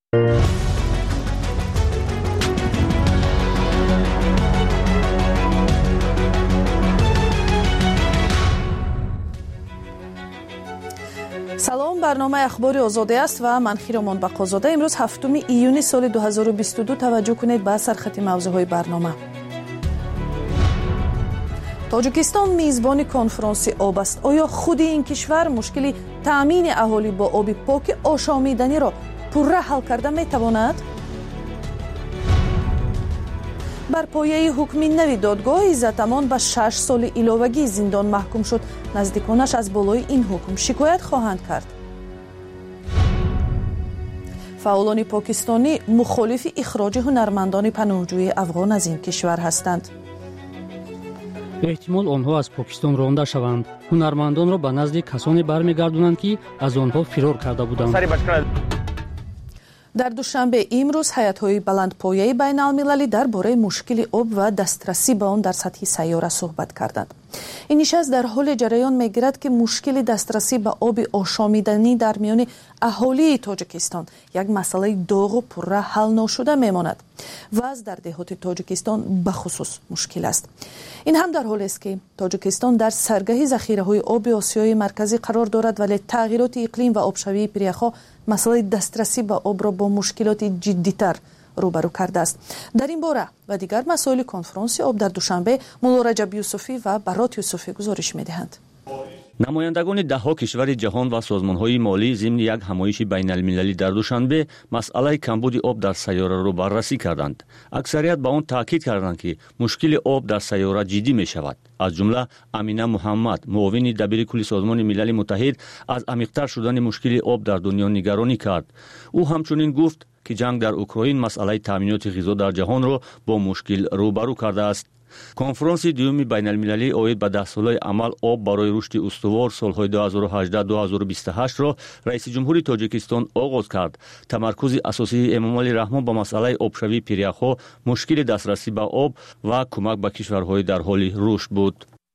салом, барномаи ахбори озоде аст ва ман Хиромон Бақозода. имрӯз 7 июни соли 2022 таваҷҷӯҳ кунед ба сархати мавзӯъҳои барнома. тоҷикистон мизбони конфронси об аст. оё худи ин кишвар мушкили таъмини аҳолӣ бо оби поки ошомиданиро пурра ҳал карда метавонад? бар пояи ҳукми нави додгоҳ Иззатамон ба 6 соли иловагии зиндон маҳкум шуд. наздиконаш аз болои ин ҳукм шикоят хоҳанд кард. фаъолони покистонӣ мухолифи ихроҷи ҳунармандони паноҳҷӯи афғон аз ин кишвар ҳастанд. эҳтимол онҳо аз покистон ронда шаванд. ҳунармандонро ба назди касоне бармегардонанд ки аз онҳо фирор карда буданд. дар душанбе имрӯз ҳаятҳои баландпояи байналмилалӣ дар бораи мушкили об ва дастрасӣ ба он дар сатҳи сайёра суҳбат карданд. ин нишаст дар ҳоле ҷараён мегирад ки мушкили дастрасӣ ба оби ошомиданӣ дар миёни аҳолии тоҷикистон як масъалаи доғу пурра ҳал ношуда мемонад. вазъ дар деҳоти тоҷикистон бахусус мушкил аст. ин ҳам дар ҳолест ки тоҷикистон дар саргаҳи захираҳои оби осиёи марказӣ қарор дорад, вале тағйироти иқлим ва обшавии пиряхҳо масъалаи дастрасӣ ба обро бо мушкилоти ҷиддитар рӯбарӯ кардааст. дар ин бора ва дигар масоили конфронси об дар душанбе мулло Раҷаб Юсуфӣ ва Барот Юсуфӣ гузориш медиҳанд. намояндагони даҳҳо кишвари ҷаҳон ва созмонҳои молӣ зимни як ҳамоиши байналмилалӣ дар душанбе масъалаи камбуди об дар сайёраро баррасӣ карданд. аксарият ба он таъкид карданд ки мушкили об дар сайёра ҷиддӣ мешавад. аз ҷумла Амина Муҳаммад, муовини дабири кулли созмони милали муттаҳид, аз амиқтар шудани мушкили об дар дунё нигаронӣ кард. ӯ ҳамчунин гуфт ки ҷанг дар Украин масъалаи таъминоти ғизо дар ҷаҳонро бо мушкил рӯбарӯ кардааст. конфронси дуюми байналмилалии оид ба 10 солаи амал об барои рушди устувор солҳои 2018-2028-ро раиси ҷумҳури Тоҷикистон оғоз кард. тамаркузи асосии Эмомалӣ Раҳмон ба масъалаи обшавии пиряхҳо, мушкили дастрасӣ ба об ва кӯмак ба кишварҳои дар ҳоли рушд буд.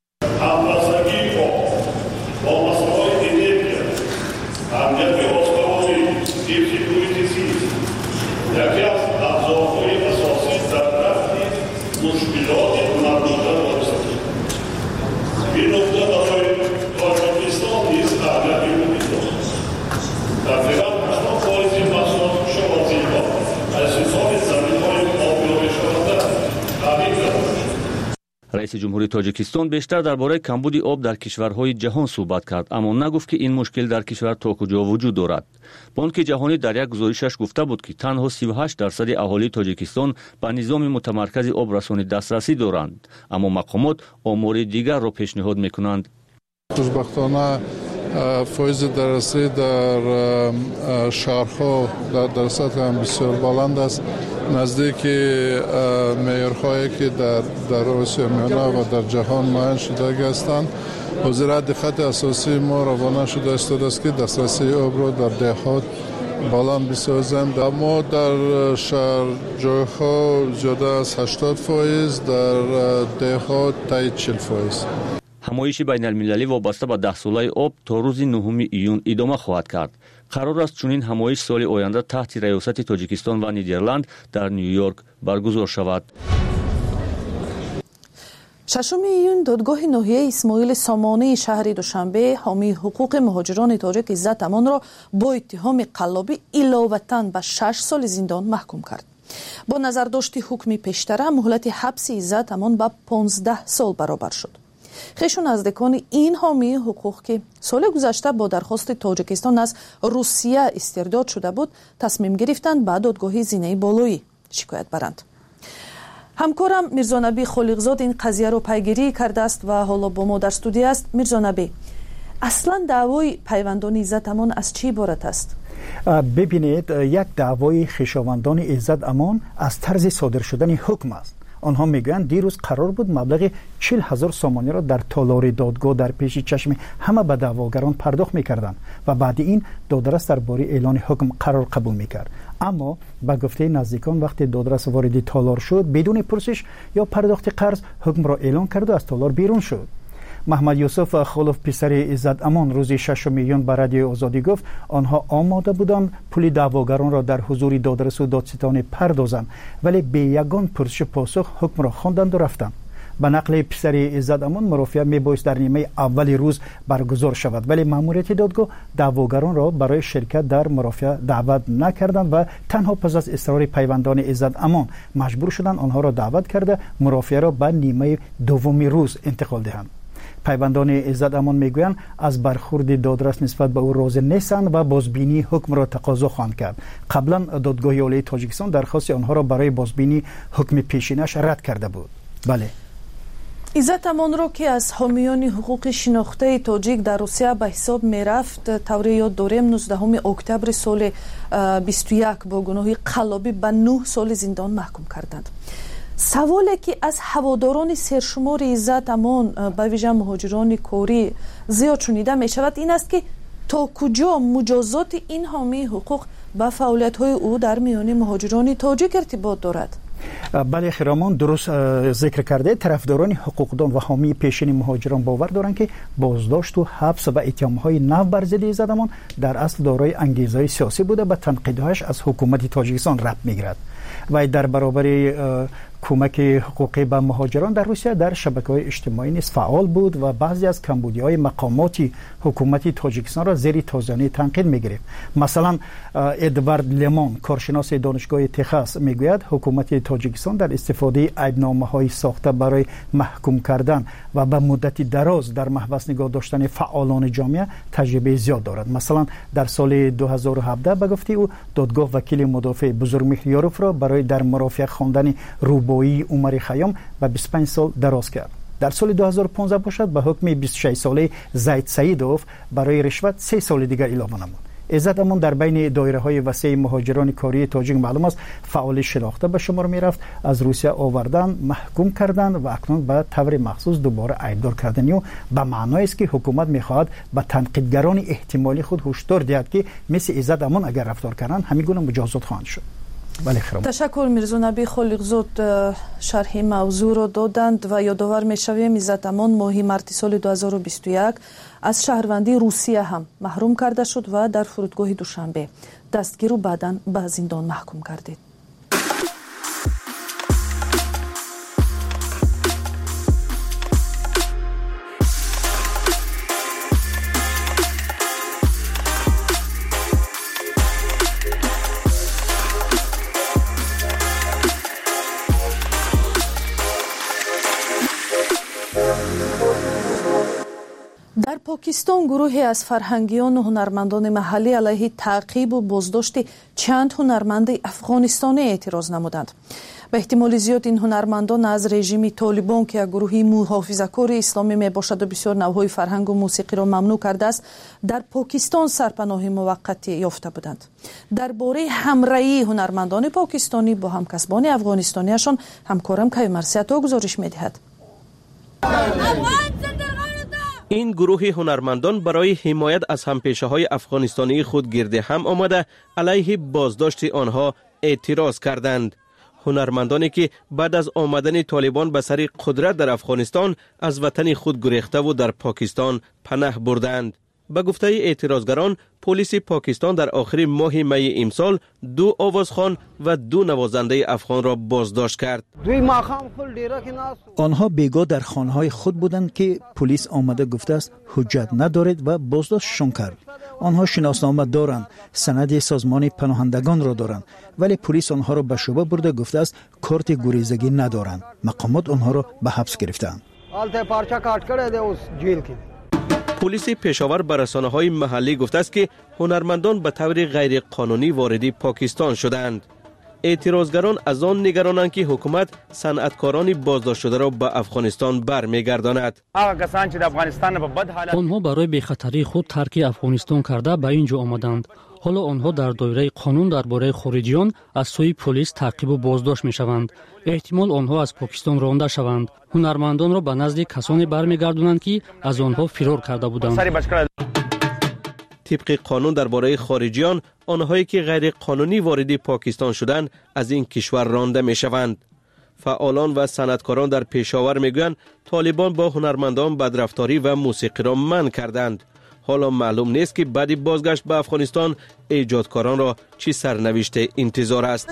раиси ҷумҳури Тоҷикистон бештар дар бораи камбуди об дар кишварҳои ҷаҳон суҳбат кард, аммо нагуфт ки ин мушкил дар кишвар то куҷо вуҷуд дорад. бонки ҷаҳонӣ дар як гузоришаш гуфта буд ки танҳо 38% аҳолии Тоҷикистон ба низоми мутамаркази обрасонӣ дастрасӣ доранд, аммо мақомот омори дигарро пешниҳод мекунанд. хушбахтона фоизи дарсӣ дар шаҳрҳо дар сатҳи бисёр баланд аст. наздики меъёрҳое ки дар осиё миёна ва дар ҷаҳон муайян шудагӣ ҳастанд. ҳозир диққати асосии мо равона шуда истодааст ки дастрасии обро дар деҳот баланд бисозанд. аммо дар шаҳрҷойҳо зиёда аз 80%, дар деҳот таи 40%. ҳамоиши байналмилалӣ вобаста ба 10 солаи об то рӯзи 9 июн идома хоҳад кард. қарор аст чунин ҳамоиш соли оянда таҳти раёсати Тоҷикистон ва Нидерланд дар Нью-Йорк баргузор шавад. 6 июн додгоҳи ноҳияи Исмоили Сомонии шаҳри Душанбе ҳомии ҳуқуқи муҳоҷирони тоҷик Иззатамонро бо иттиҳоми қаллобӣ иловатан ба 6 соли зиндон маҳкум кард. бо назардошти ҳукми пештара муҳлати ҳабси Иззатамон ба 15 сол баробар шуд. хешу наздикони ин ҳомии ҳуқуқ ки соли гузашта бо дархости Тоҷикистон аз Русия истирдод шуда буд, тасмим гирифтанд ба додгоҳи зинаи болоӣ шикоят баранд. ҳамкорам Мирзонаби Холиқзод ин қазияро пайгирӣ кардааст ва ҳоло бо мо дар студия аст. Мирзонаби, аслан даъвои пайвандони Иззатамон аз чӣ иборат аст? бибинед, як даъвои хишовандони Иззатамон аз тарзи содир шудани ҳукм аст. онҳо мегӯянд дирӯз қарор буд маблағи 40,000 сомониро дар толори додгоҳ дар пеши чашми ҳама ба даъвогарон пардохт мекарданд ва баъди ин додарас дар бори эълони ҳукм қарор қабул мекард. аммо ба гуфтаи наздикон вақте додарас вориди толор шуд, бидуни пурсиш ё пардохти қарз ҳукмро эълон карду аз толор берун шуд. محمد یوسف خلوف پسر عزت امان روز 6 میلیون به رادیو آزادی گفت آنها آماده بودند پول دعواگران را در حضور دادرس و دادستان پردازند، ولی به یگان پرسش پاسخ حکم را خواندند و رفتند. به نقل پسر عزت امان مرافعه میبایست در نیمه اول روز برگزار شود، ولی ماموریت دادگاه دعواگران را برای شرکت در مرافعه دعوت نکردند و تنها پس از اصرار پیوندان عزت امان مجبور شدند آنها را دعوت کرده مرافعه را به نیمه دومی روز انتقال دهند. پیوندان عزت امان میگویند از برخورد دادرس نسبت به او راضی نیستند و بازبینی حکم را تقاضا خواهند کرد. قبلا دادگاه عالی تاجیکستان درخواست آنها را برای بازبینی حکم پیشینش رد کرده بود. بله، عزت امان رو که از حامیان حقوق شناخته تاجیک در روسیه به حساب می رفت، طوری یاد داریم 19 اکتبر سال 21 با گناه قلابی به 9 سال زندان محکوم کردند. سوالی که از هواداران سرشمار عزت امان به ویژه مهاجران کاری زیاد شنیده می شود این است که تا کجا مجازات این حامی حقوق به فعالیت های او در میان مهاجران تاجیک ارتباط دارد؟ بله خیرامان درست ذکر کرده. طرفداران حقوقدان و حامی پیشین مهاجران باور دارند که بازداشت و حبس و اتهام‌های نو بر ضد عزت امان در اصل دارای انگیزه سیاسی بوده و تنقیدهایش از حکومت تاجیکستان ربط می‌گیرد و در برابر کمک حقوقی به مهاجران در روسیه در شبکه‌های اجتماعی نیز فعال بود و بعضی از کمبودی‌های مقامات حکومت تاجیکستان را زیر توزیع تنقید می‌گرفت. مثلا ادوارد لمان کارشناس دانشگاه تگزاس میگوید حکومت تاجیکستان در استفاده عیب‌نامه‌های ساخته برای محکوم کردن و به مدت دراز در محبس نگاه داشتن فعالان جامعه تجربه زیاد دارد. مثلا در سال 2017 به گفته او دادگاه وکیل مدافع بزرگمهر یاروف را برای در مرافعه خواندن روبایی عمر خیام به 25 سال دراز کرد. در سال 2015 باشد به حکم 26 ساله زید سعیدوف برای رشوت 3 سال دیگر اضافه نمود. عزت امان در بین دایره‌های وسیع مهاجران کاری تاجیک معلوم است فعال شناخته به شمار می‌رفت، از روسیه آوردن، محکوم کردن و اکنون به طور مخصوص دوباره عیبدار کردنی و به معنای است که حکومت می‌خواهد به تنقیدگران احتمالی خود هشدار دهد که مثل عزت امان اگر رفتار کردند همین گونه مجازات خواهند شد. تشکر میرزا نبی خالقزاد شرح موضوع را دادند و یادآور میشویم عزت امان ماه مارت سال 2021 از شهروندی روسیه هم محروم کرده شد و در فرودگاه دوشنبه دستگیر و بعداً به زندان محکوم گردید. در پاکستان گروهی از فرهنگیان و هنرمندان محلی علیه تعقیب و بازداشت چند هنرمند افغانستانی اعتراض نمودند. به احتمال زیاد این هنرمندان از رژیم طالبان که گروهی محافظه‌کار اسلامی میباشد و بسیار نوع‌های فرهنگ و موسیقی را ممنوع کرده است در پاکستان سرپناه موقتی یافته بودند. درباره همراهی هنرمندان پاکستانی با همکسبان افغانستانیشان همکارم کیوم مرسیتا گزارش می‌دهد. این گروه هنرمندان برای حمایت از همپیشه‌های افغانستانی خود گرد هم آمده علیه بازداشت آنها اعتراض کردند. هنرمندانی که بعد از آمدن طالبان به سر قدرت در افغانستان از وطن خود گریخته و در پاکستان پناه بردند. به گفته اعتراضگران، پلیس پاکستان در آخر ماه می امسال 2 آوازخوان و 2 نوازنده افغان را بازداشت کرت. آنها بیگاه در خانه‌های خود بودند که پلیس آمده گفته است حجت ندارد و بازداشتشان کرد. آنها شناسنامه دارند، سند سازمان پناهندگان را دارند، ولی پلیس آنها را به شعبه برده گفته است کارت گریزگی ندارند. مقامات آنها را به حبس گرفتند. پلیس پشاور به رسانه‌های محلی گفته است که هنرمندان به طور غیر قانونی وارد پاکستان شدند. اعتراضگران از آن نگرانند که حکومت صنعتکاران بازداشت شده را به افغانستان برمیگرداند. آنها برای بی‌خطری خود ترک افغانستان کرده به اینجا آمدند. حالا آنها در دایره قانون درباره خارجیان از سوی پلیس تعقیب و بازداشت می‌شوند. احتمال آنها از پاکستان رانده شوند. هنرمندان را به نزد کسانی برمیگردانند که از آنها فرار کرده بودند. طبق قانون درباره خارجیان، آنهایی که غیر قانونی وارد پاکستان شدند از این کشور رانده می‌شوند. فعالان و صنعتکاران در پشاور میگویند طالبان با هنرمندان بدرفتاری و موسیقی را منع کردند. حالا معلوم نیست که بعد بازگشت به افغانستان ایجادکاران را چی سرنوشت انتظار است.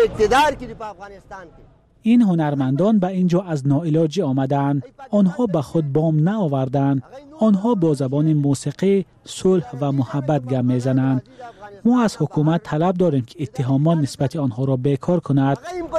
این هنرمندان به اینجا از ناعلاجی آمدند. آنها به خود بام نآوردند. آنها با زبان موسیقی صلح و محبت گپ میزنند. ما از حکومت طلب داریم که اتهامات نسبت آنها را بیکار کند.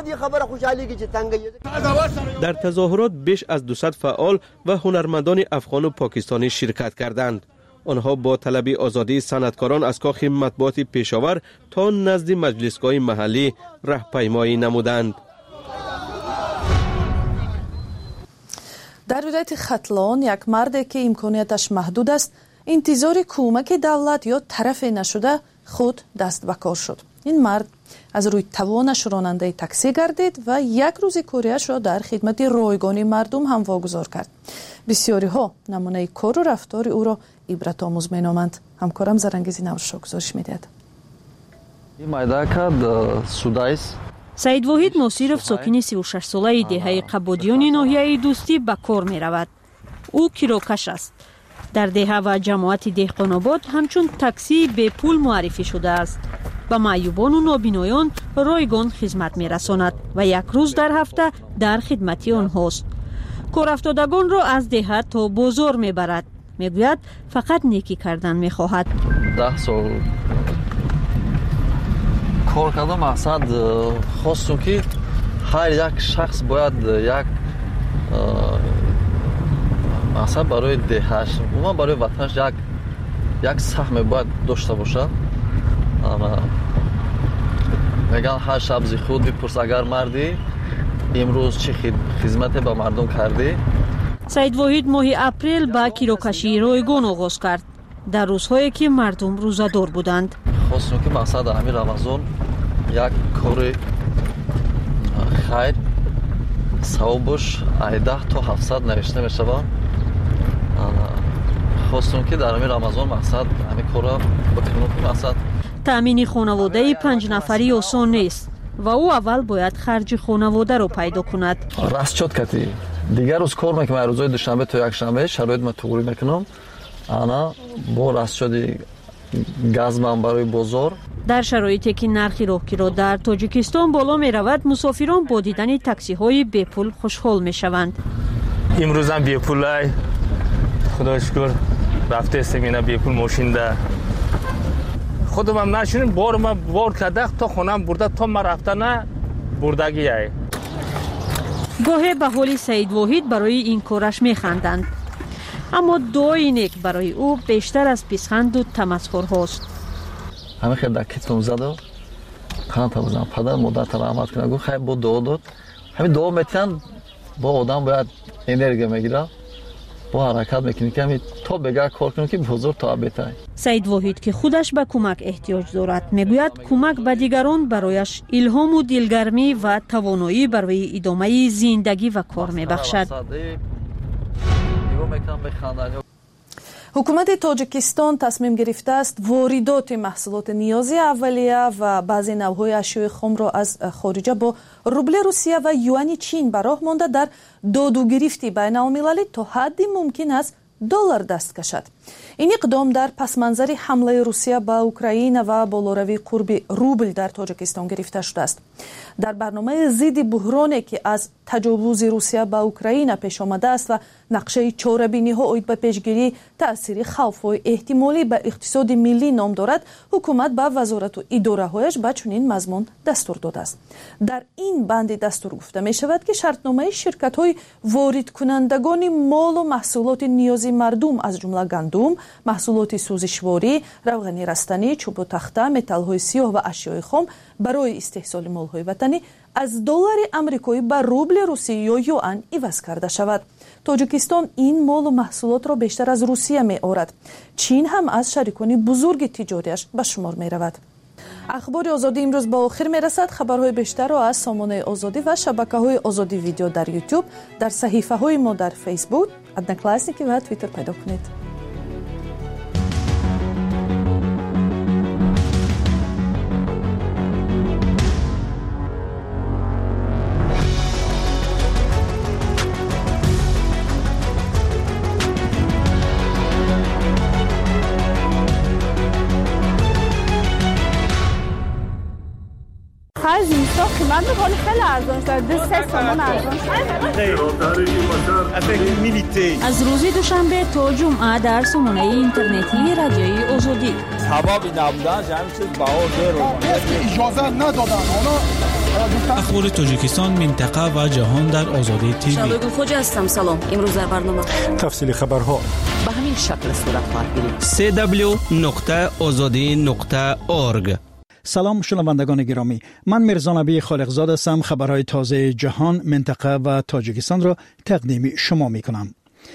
در تظاهرات بیش از 200 فعال و هنرمندان افغان و پاکستانی شرکت کردند. آنها با طلب آزادی صنعتکاران از کاخ مطبوعات پشاور تا نزد مجلسگاه محلی راهپیمایی نمودند. در ولایت ختلان یک مرد که امکانیتش محدود است انتظار کمک دولت یا طرف نشده خود دست به کار شد. این مرد از روی توانش راننده تاکسی گردید و یک روز کاریش را در خدمت رایگان مردم هم واگذار کرد. بسیاری ها نمونه کار و رفتار او را عبرت آموز مینامند. همکارم زرنگیزی نورشا گزارش میدهد. این майдака судайс. سعید واحد ناصیرов ساکن 36 ساله دهه قبادیان ناحیه دوستی به کار می رود. او کیروکش است. در دهه و جماعت دهقان‌آباد همچون تاکسی به پول معرفی شده است. به معیوبان و نابینایان رایگان خدمت می رساند و یک روز در هفته در خدمتی آنهاست. کار افتادگان را از دهه تا بازار می برد. می گوید فقط نیکی کردن می خواهد. 10 سال کار کردن مقصد خواستم که هر یک شخص باید یک مقصد برای دهش و برای وطنش یک سهم باید داشته باشد. میگن هر شب زی خود بپرس اگر مردی امروز چه خدمت به مردم کردی. سعید واحد ماه اپریل با کیروکشی رایگان آغاز کرد در روزهایی که مردم روزه‌دار بودند. خواستم که مقصد همین رمضان یک کار خیر ثوابش 10 تا 700 نوشته میشود. خواستم که در همین رمضان مقصد همین کارا بکنم. مقصد تامین خانواده 5 نفری آسان نیست و او اول باید خرج خانواده رو پیدا کند. راست شد کتی دیگر روز کار میکنم. روزهای دوشنبه تا یک شنبه شرایط ما توری میکنم. انا با راست شدی گاز من برای بازار. در شرایطی که نرخ راهگیرا در تاجیکستان بالا می رود مسافران با دیدن تاکسی های بی پول خوشحال می شوند. امروز هم بی پول ای خدا شکر رفته سمینا بی پول ماشین ده خودم هم نشونیم بار کده تا خونم برده تا ما رفته نه بردگی ای. گاهی به حال سعید واحد برای این کارش می خندند. اما دعای نیک برای او بیشتر از پیشخند و تمسخر هاست. همه خیلی دکتون زده خانه تا بزن پدر مادر رحمت کنه گفت خیلی با دعا داد. همین دعا میتن با آدم باید انرژی میگیره با حرکت میکنی که همین تا بگه کار کنه که بزرگ تا بهتر. سعید واحد که خودش به کمک احتیاج دارد میگوید کمک به دیگران برایش الهام و دلگرمی و توانایی برای ادامه زندگی و کار میبخشد. حکومت تاجیکستان تصمیم گرفته است واردات محصولات نیازی اولیه و بعضی نوع‌های اشیاء خام را از خارجه با روبل روسیه و یوان چین به راه مانده در داد و گرفتی بین المللی تا حدی ممکن است دلار دست کشد. این اقدام در پس منظر حمله روسیه به اوکراین و بالاروی قرب روبل در تاجیکستان گرفته شده است. در برنامه ضد بحرانی که از تجاوز روسیه به اوکراین پیش آمده است و نقشه چاره‌بینی ها اوید به پیشگیری تأثیر خوف و احتمالی به اقتصاد ملی نام دارد، حکومت به وزارت و اداره هایش به چنین مضمون دستور داده است. در این بند دستور گفته می شود که شرطنامه شرکت های وارد کنندگان مال و محصولات نیازی مردم از جمله گندم، محصولات سوزشواری، روغن رستنی، چوب و تخته، متال های سیاه و اشیاء خام برای استحصال مال های وطنی از دلار آمریکایی به روبل روسی یا یوان عوض کرده شود. تاجیکستان این مال و محصولات را بیشتر از روسیه می آورد. چین هم از شریکان بزرگ تجاریش به شمار می رود. اخبار آزادی امروز با آخر می رسد. خبرهای بیشتر را از سامانه آزادی و شبکه های آزادی ویدیو در یوتیوب، در صحیفه های ما در فیسبوک، ادنا کلاسیکی و توییتر پیدا کنید. آخر زمستان قیمت میکنه خیلی ارزان شد 3 تومان ارزان شد. از روز دوشنبه تا جمعه در سامانه اینترنتی رادیوی آزادی سبب نبودن همین چیز بها زیر اجازه ندادن اخبار تاجیکستان منطقه و جهان در آزادی تیوی. شادگل خوجا هستم. سلام. امروز در برنامه تفصیل خبرها به همین شکل صورت خواهد گرفت. www.azadi.org. سلام شنوندگان گرامی، من میرزا نبی خالقزاده هستم. خبرهای تازه جهان، منطقه و تاجیکستان را تقدیم شما می کنم.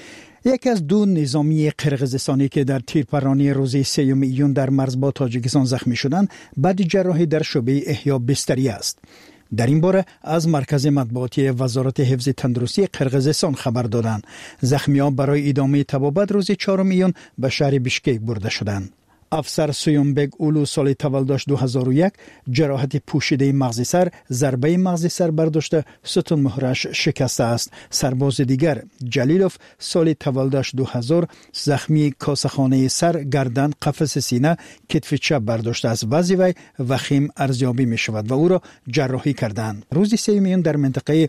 یکی از 2 نظامی قرقیزستانی که در تیرپرانی روز 3 میلیون در مرز با تاجیکستان زخمی شدند، بعد جراحی در شعبه احیا بستری است. در این باره از مرکز مطبوعاتی وزارت حفظ تندرستی قرقیزستان خبر دادند. زخمیان برای ادامه طبابت روز 4 میلیون به شهر بیشکک برده شدند. افسر سویونبگ اولو سال تولدش 2001 جراحت پوشیده مغز سر، ضربه مغز سر برداشته ستون مهرش شکسته است. سرباز دیگر جلیلوف سال تولدش 2000 زخمی کاسه‌خانه سر، گردن، قفس سینه، کتف چپ برداشته است. وضع وی وخیم ارزیابی می شود و او را جراحی کردند. روز 3 میلیون در منطقه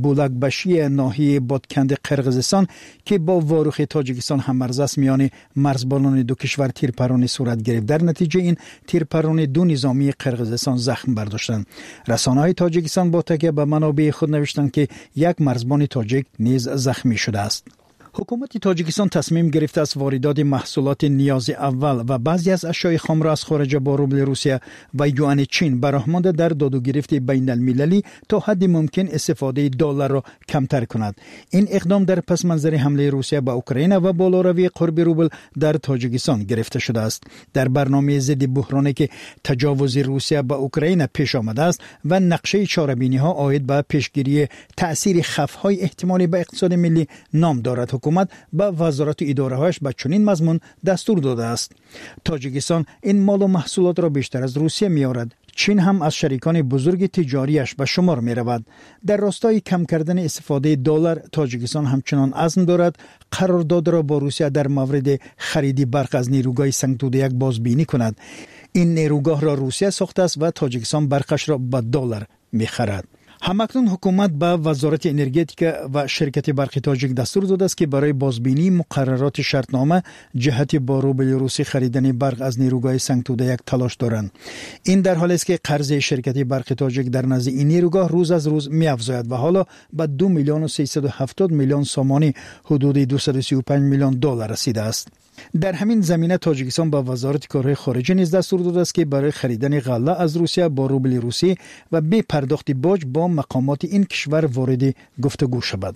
بولکبشی ناحیه بادکند قرقیزستان که با واروخ تاجیکستان هم مرز است، میان مرزبانان دو کشور تیرپرانی صورت گرفت. در نتیجه این تیرپرانی 2 نظامی قرقیزستان زخم برداشتند. رسانه‌های تاجیکستان با تکیه به منابع خود نوشتند که یک مرزبان تاجیک نیز زخمی شده است. حکومت تاجیکستان تصمیم گرفته است واردات محصولات نیاز اول و بعضی از اشیاء خام را از خارج با روبل روسیه و یوان چین برآمده در داد و گرفت بین المللی تا حد ممکن استفاده دلار را کمتر کند. این اقدام در پس منظر حمله روسیه به اوکراین و بالاروی قرب روبل در تاجیکستان گرفته شده است. در برنامه ضد بحرانی که تجاوز روسیه به اوکراین پیش آمده است و نقشه چاره‌بینی ها عاید به پیشگیری تأثیر خفهای احتمالی به اقتصاد ملی نام دارد، حکومت به وزارت و اداره‌هاش به چنین مضمون دستور داده است. تاجیکستان این مال و محصولات را بیشتر از روسیه می‌آورد. چین هم از شریکان بزرگ تجاریش به شمار می رود. در راستای کم کردن استفاده دلار، تاجیکستان همچنان عزم دارد قرارداد را با روسیه در مورد خرید برق از نیروگاه سنگتوده یک بازبینی کند. این نیروگاه را روسیه ساخته است و تاجیکستان برقش را به دلار می خرد. همکنون حکومت به وزارت انرژتیک و شرکت برق تاجیک دستور داده است که برای بازبینی مقررات شرطنامه جهت با روبل روسی خریدن برق از نیروگاه سنگتوده یک تلاش دارند. این در حالی است که قرض شرکت برق تاجیک در نزد این نیروگاه روز از روز می‌افزاید و حالا به 2 میلیون و 370 میلیون سومانی، حدود 235 میلیون دلار رسیده است. در همین زمینه تاجیکستان با وزارت کارهای خارجه نیز دستور داده است که برای خریدن غله از روسیه با روبل روسی و بی پرداخت باج با مقامات این کشور وارد گفتگو شود.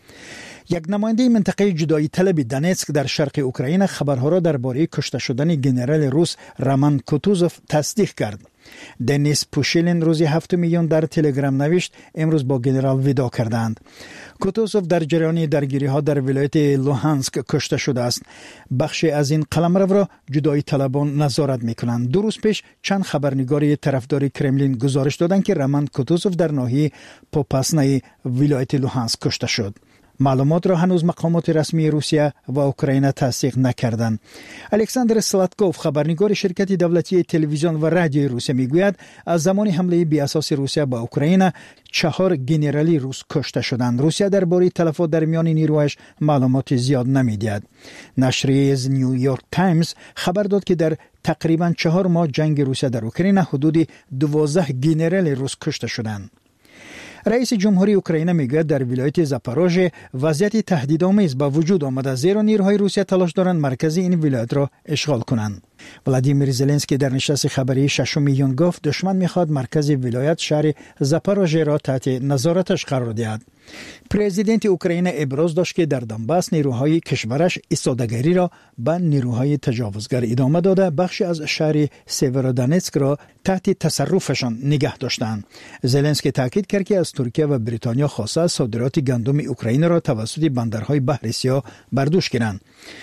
یک نماینده منطقه جدایی طلب دونتسک در شرق اوکراین خبرها را درباره کشته شدن ژنرال روس رمان کوتوزوف تصدیق کرد. دنیس پوشیلین روز 7 میلیون در تلگرام نوشت امروز با ژنرال ودا کردند. کوتوزوف در جریان درگیری‌ها در ولایت لوهانسک کشته شده است. بخشی از این قلمرو را جدایی طلبان نظارت می‌کنند. 2 روز پیش چند خبرنگار طرفدار کرملین گزارش دادند که رمان کوتوزوف در ناحیه پوپاسنای ولایت لوهانسک کشته شد. معلومات را هنوز مقامات رسمی روسیه و اوکراین تصدیق نکردند. الکساندر سلاتکوف خبرنگار شرکت دولتی تلویزیون و رادیوی روسیه میگوید از زمان حمله بی اساس روسیه به اوکراین 4 ژنرالی روس کشته شدند. روسیه درباره تلفات در میان نیروهاش معلومات زیاد نمیدهد. نشریه نیویورک تایمز خبر داد که در تقریبا 4 ماه جنگ روسیه در اوکراین حدود 12 ژنرال روس کشته شدند. رئیس جمهوری اوکراین میگوید در ولایت زاپاروژه وضعیت تهدیدآمیز به وجود آمده، زیرا نیروهای روسیه تلاش دارند مرکز این ولایت را اشغال کنند. ولادیمیر زلنسکی در نشست خبری 6 میلیون گفت دشمن میخواد مرکز ولایت شهر زاپاروژه را تحت نظارتش قرار دهد. پرزیدنت اوکراین ابراز داشت که در دونباس نیروهای کشورش ایستادگی را به نیروهای تجاوزگر ادامه داده بخشی از شهر سیورودونتسک را تحت تصرفشان نگه داشتند. زلنسکی تاکید کرد که از ترکیه و بریتانیا خواسته صادرات گندم اوکراین را توسط بندرهای بحر سیاه برداشت کنند.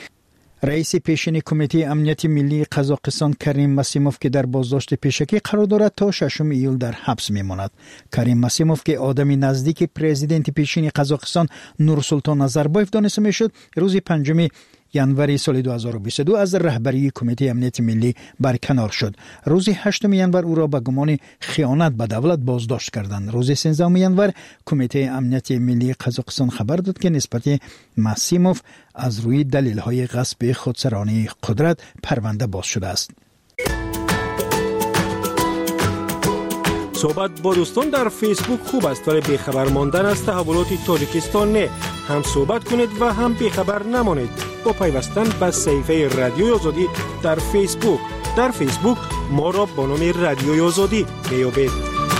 رئیس پیشین کمیته امنیت ملی قزاقستان کریم مسیموف که در بازداشت پیشکی قرار دارد تا 6 ایول در حبس میماند. کریم مسیموف که آدمی نزدیک پرزیدنت پیشین قزاقستان نورسلطان نظربایف دانسته میشد، روز 5 ینور سال 2022 از رهبری کمیته امنیت ملی برکنار شد. روز 8 ینور او را به گمان خیانت به دولت بازداشت کردند. روز 13 ینور کمیته امنیت ملی قزاقستان خبر داد که نسبت ماسیموف از روی دلیل‌های غصب خودسرانه قدرت پرونده باز شده است. صحبت با دوستان در فیسبوک خوب است ولی بیخبر ماندن از تحولات تاجیکستان نه. هم صحبت کنید و هم بیخبر نمانید با پیوستن به صفحه رادیوی آزادی در فیسبوک. در فیسبوک ما را با نام رادیوی آزادی میابید.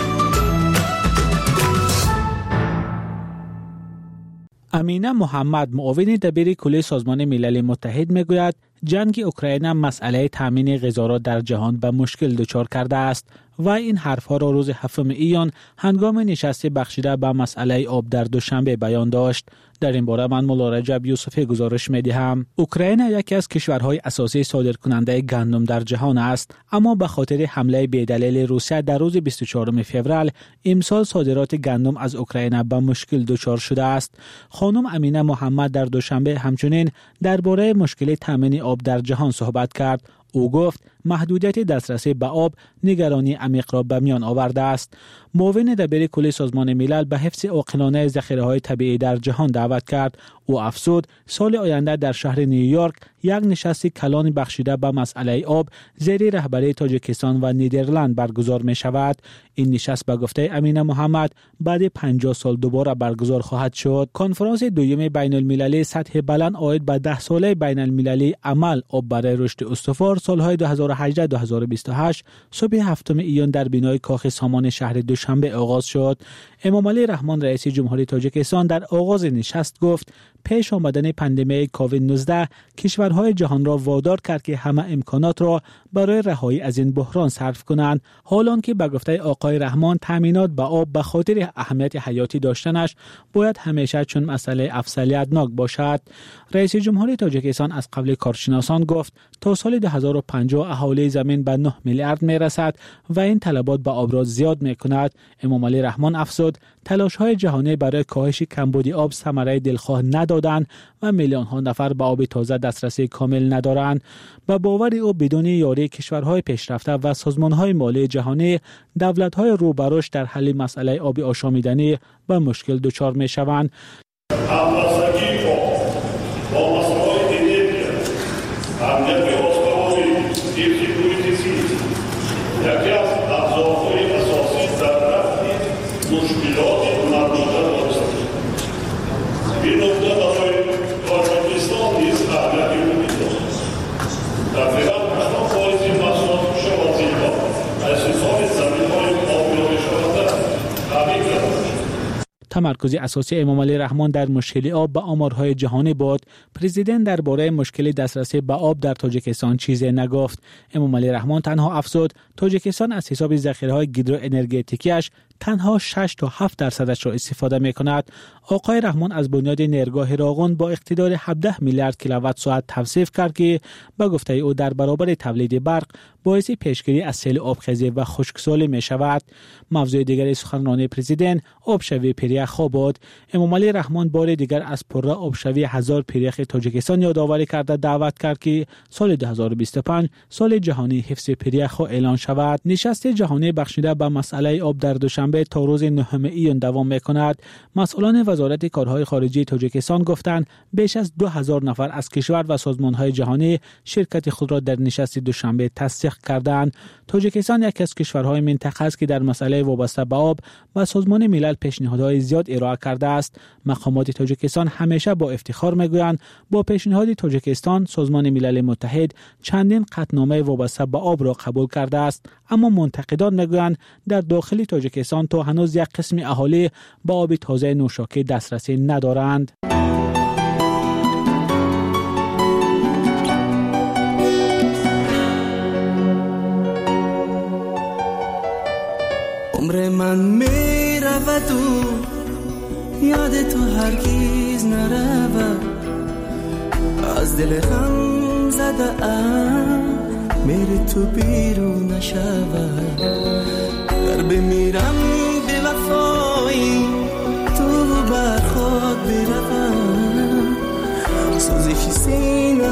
امینه محمد معاون دبیر کل سازمان ملل متحد میگوید جنگ اوکراین مسئله تامین غذا را در جهان به مشکل دچار کرده است و این حرفها را روز 7 ایان هنگام نشست بخشیده به مسئله آب در دوشنبه بیان داشت. در این باره من مولا رجب یوسفی گزارش می‌دهم. اوکراین یکی از کشورهای اساسی صادرکننده گندم در جهان است، اما به خاطر حمله بی‌دلیل روسیه در روز 24 فوریه امسال صادرات گندم از اوکراین به مشکل دچار شده است. خانم امینه محمد در دوشنبه همچنین درباره مشکل تامین آب در جهان صحبت کرد. او گفت محدودیت دسترسی به آب نگرانی عمیق را به میان آورده است. معاون دبیر کل سازمان ملل به حفظ عاقلانه ذخیره‌های طبیعی در جهان دعوت کرد. او افزود سال آینده در شهر نیویورک یک نشست کلان بخشیده به مسئله آب زیر رهبری تاجیکستان و نیدرلند برگزار می شود. این نشست به گفته امینه محمد بعد 50 سال دوباره برگزار خواهد شد. کنفرانس دوم بین المللی سطح بلند عاید به 10 ساله بین المللی عمل آب برای رشد استوار سالهای 2018-2028 صبح 7 ایان در بینای کاخ سامان شهر دوشنبه آغاز شد. امامعلی رحمان رئیس جمهوری تاجیکستان در آغاز نشست گفت پیش آمدن پاندمی کووید 19 کشورهای جهان را وادار کرد که همه امکانات را برای رهایی از این بحران صرف کنند، حالان که به گفته آقای رحمان تامینات به آب به خاطر اهمیت حیاتی داشتنش باید همیشه چون مسئله افضلیت‌ناک باشد. رئیس جمهوری تاجیکستان از قبل کارشناسان گفت تا سال 2050 اهالی زمین به 9 میلیارد میرسد و این طلبات به آب را زیاد میکند. امامعلی رحمان افزود تلاش‌های جهانی برای کاهش کمبود آب ثمره دلخواه ندادند و میلیون‌ها نفر به آب تازه دسترسی کامل ندارند. به باور او بدون یاری کشورهای پیشرفته و سازمان‌های مالی جهانی دولت‌های روبروش در حل مسئله آب آشامیدنی به مشکل دچار می‌شوند. تمرکز اساسی امامعلی رحمان در مشکل آب به آمارهای جهانی بود. پرزیدنت درباره مشکل دسترسی به آب در تاجیکستان چیزی نگفت. امامعلی رحمان تنها افزود تاجیکستان از حساب ذخیره‌های گیدرو انرژتیکیش تنها 6 تا 7% را استفاده می‌کند. آقای رحمان از بنیاد نیرگاه راغون با اقتدار 17 میلیارد کیلووات ساعت توصیف کرد که به گفته او در برابر تولید برق باعث پیشگیری از سیل آبخیزی و خشکسالی می‌شود. موضوع دیگر سخنرانی پرزیدنت آبشوی پیریخ بود. امامعلی رحمان بار دیگر از پررا آبشوی 1000 پیریخ تاجیکستان یادآوری کرده دعوت کرد که سال 2025 سال جهانی حفظ پیریخ اعلان شود. نشست جهانی بخشیده به مسئله آب در دوشنبه تا روز 9 ایان دوام می‌کند. مسئولان وزارت کارهای خارجی تاجیکستان گفتند بیش از 2000 نفر از کشور و سازمان‌های جهانی شرکت خود را در نشست دوشنبه تصدیق کردند. تاجیکستان یکی از کشورهای منطقه است که در مسئله وابسته به آب و سازمان ملل پیشنهادهای زیاد ارائه کرده است. مقامات تاجیکستان همیشه با افتخار میگویند با پیشنهاد تاجیکستان سازمان ملل متحد چندین قطعنامه وابسته به آب را قبول کرده است، اما منتقدان میگویند در داخل تاجیکستان تا هنوز یک قسم اهالی به آب تازه نوشاکی دسترسی ندارند. عمر من میرود و یاد تو هرگز نرود، از دل غم زده ام میری تو بیرون نشود. در بمیرم به وفایی تو بر خود بروم، سوزش سینه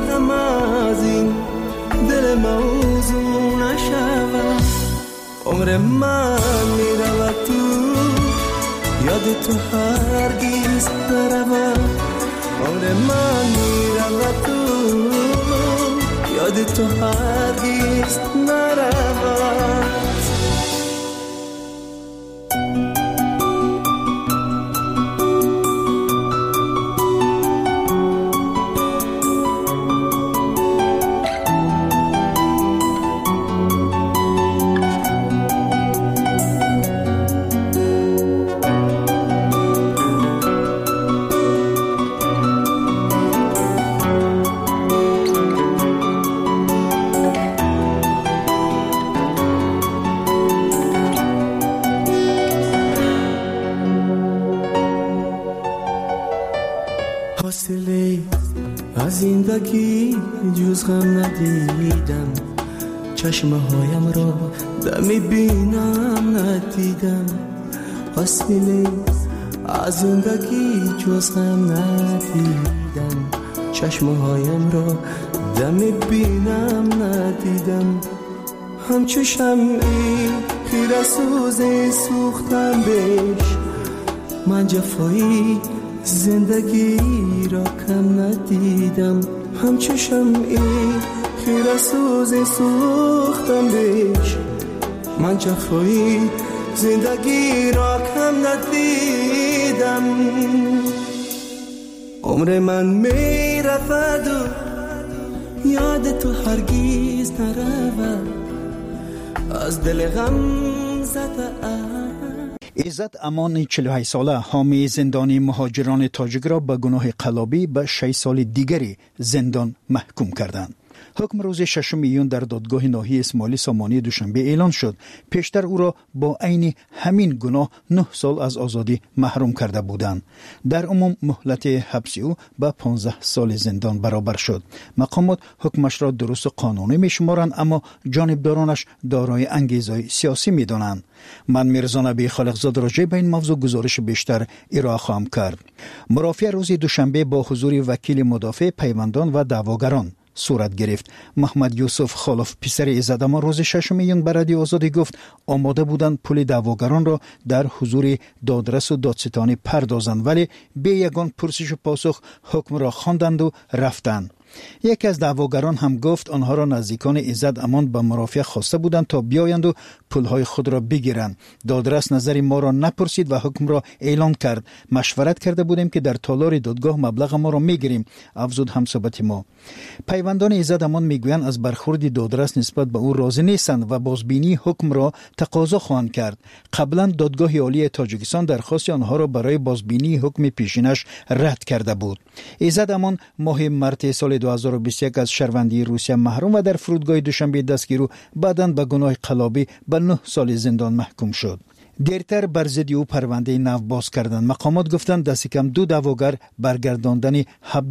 موضوع نشود. عمر من میرود تو، یاد تو هرگز نرود. عمر من میرود تو، یاد تو هرگز نرود. حاصله از زندگی جز غم ندیدم، چشمه هایم را دمی بینم ندیدم. حاصله از زندگی جز غم ندیدم، چشمه هایم را دمی بینم ندیدم. همچو شمعی خیره سوز سوختم بهش، من جفایی زندگی را کم ندیدم. همچو شمعی خیره سوز سوختم بهش، من جفایی زندگی را کم ندیدم. عمر من می رفت و یاد تو هرگز نرود. از دل غم زده عزت امان 48 ساله حامی زندانی مهاجران تاجیک را به گناه قلابی به 6 سال دیگری زندان محکوم کردند. حکم روز 6 میلیون در دادگاه ناحیه اسماعیلی سامانی دوشنبه اعلان شد. پیشتر او را با عین همین گناه 9 سال از آزادی محروم کرده بودند. در عموم مهلت حبس او به 15 سال زندان برابر شد. مقامات حکمش را درست و قانونی می‌شمارند، اما جانبدارانش دارای انگیزه سیاسی می‌دانند. من میرزا نبی خالقزاد راجع به این موضوع گزارش بیشتر ارائه خواهم کرد. مرافعه روز دوشنبه با حضور وکیل مدافع پیوندان و دعواگران صورت گرفت. محمد یوسف خالف پسر عزت امان روز 6 میلیون به رادیو آزادی گفت آماده بودند پول دعواگران را در حضور دادرس و دادستانی پردازند، ولی به یگان پرسش و پاسخ حکم را خواندند و رفتند. یکی از دعواگران هم گفت آنها را نزدیکان عزت امان به مرافعه خواسته بودند تا بیایند و پولهای خود را بگیرند. دادرس نظر ما را نپرسید و حکم را اعلان کرد. مشورت کرده بودیم که در تالار دادگاه مبلغ ما را میگیریم، افزود همصحبت ما. پیوندان عزت امان میگویند از برخورد دادرس نسبت به او راضی نیستند و بازبینی حکم را تقاضا خواهند کرد. قبلا دادگاه عالی تاجیکستان درخواست آنها را برای بازبینی حکم پیشینش رد کرده بود. عزت امان ماه مارس سال 2021 از شهروندی روسیه محروم و در فرودگاه دوشنبه دستگیر و بعداً به گناه قلابی به 9 سال زندان محکوم شد. دیرتر بر ضد او پرونده نو باز کردند. مقامات گفتند دست کم 2 دعواگر برگرداندن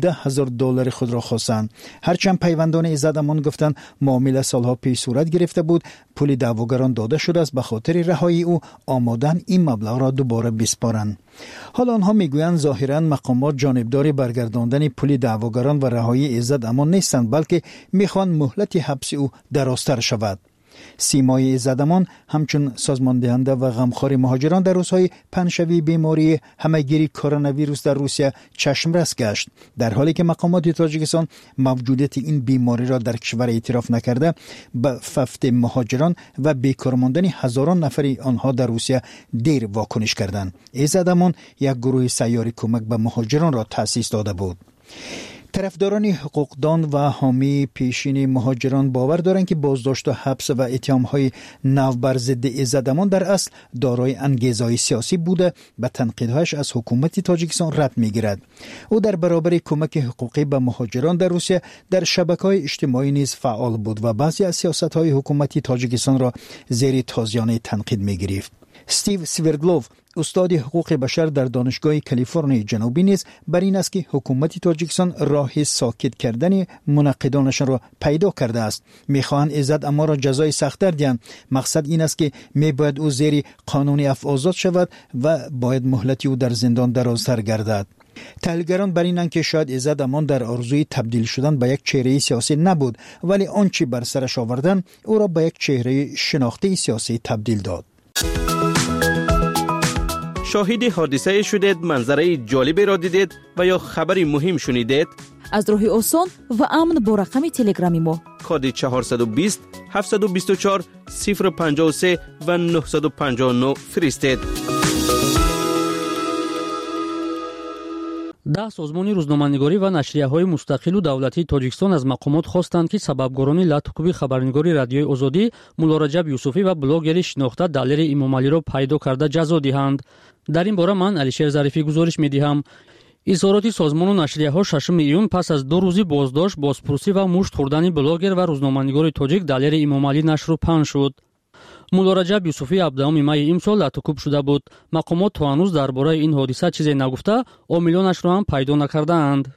$17,000 خود را خواستند. هرچند پیوندان عزت امان گفتند معامله سالها پیش صورت گرفته بود، پول دعواگران داده شده است، به خاطر رهایی او آمادن این مبلغ را دوباره بسپارند. حالا آنها میگویند ظاهرا مقامات جانبدار برگرداندن پول دعواگران و رهایی عزت امان نیستند، بلکه میخوان مهلت حبس او درازتر شود. سیمای عزت امان همچون سازمان دهنده و غمخوار مهاجران در روزهای پنجشنبه بیماری همهگیری کرونا ویروس در روسیه چشمرس گشت. در حالی که مقامات تاجیکستان موجودیت این بیماری را در کشور اعتراف نکرده، به ففت مهاجران و بیکار ماندن هزاران نفر آنها در روسیه دیر واکنش کردند. عزت امان یک گروه سیاری کمک به مهاجران را تأسیس داده بود. طرفداران حقوقدان و حامی پیشین مهاجران باور دارند که بازداشت و حبس و اتهام‌های نو بر ضد عزت امان در اصل دارای انگیزه‌های سیاسی بوده و تنقیدهایش از حکومت تاجیکستان رد می‌گیرد. او در برابر کمک حقوقی به مهاجران در روسیه در شبکه‌های اجتماعی نیز فعال بود و بعضی از سیاست‌های حکومتی تاجیکستان را زیر تازیانه تنقید می‌گرفت. استیو سیورگلوف استاد حقوق بشر در دانشگاه کالیفرنیا جنوبی نیز بر این است که حکومت تاجیکستان راه ساکت کردن منقدانش را پیدا کرده است. میخواهند عزت امان را جزای سخت‌تر دهند. مقصد این است که میباید او زیر قانون عفو آزاد شود و باید مهلت او در زندان درازتر گردد. تحلیلگران بر اینند که شاید عزت امان در آرزوی تبدیل شدن به یک چهره سیاسی نبود، ولی آنچه بر سرش آوردن او را به یک چهره شناخته سیاسی تبدیل داد. شاهد حادثه شدید، منظره جالبی را دیدید و یا خبری مهم شنیدید؟ از راه آسان و امن با رقم تلگرامی ما کد 420 724 053 و 959 فرستید. 10 سازمان روزنامه‌نگاری و نشریه‌های مستقل و دولتی تاجیکستان از مقامات خواستند که سببگاران لطف‌کوبی خبرنگاری رادیوی آزادی مولا رجب یوسفی و بلاگری شناخته دلیر امامعلی را پیدا کرده جزا دهند. در این باره من علیشیر ظریفی گزارش می‌دهم. اظهارات سازمان و نشریه‌ها 6 ایون پس از 2 روزی بازداشت، بازپرسی و مشت خوردن بلاگر و روزنامه‌نگار تاجیک دلیر امامعلی نشر و پخش شد. مولا رجب یوسفی 17 می امسال لطف‌کوب شده بود. مقامات تا هنوز درباره این حادثه چیزی نگفته، عاملانش را هم پیدا نکردند.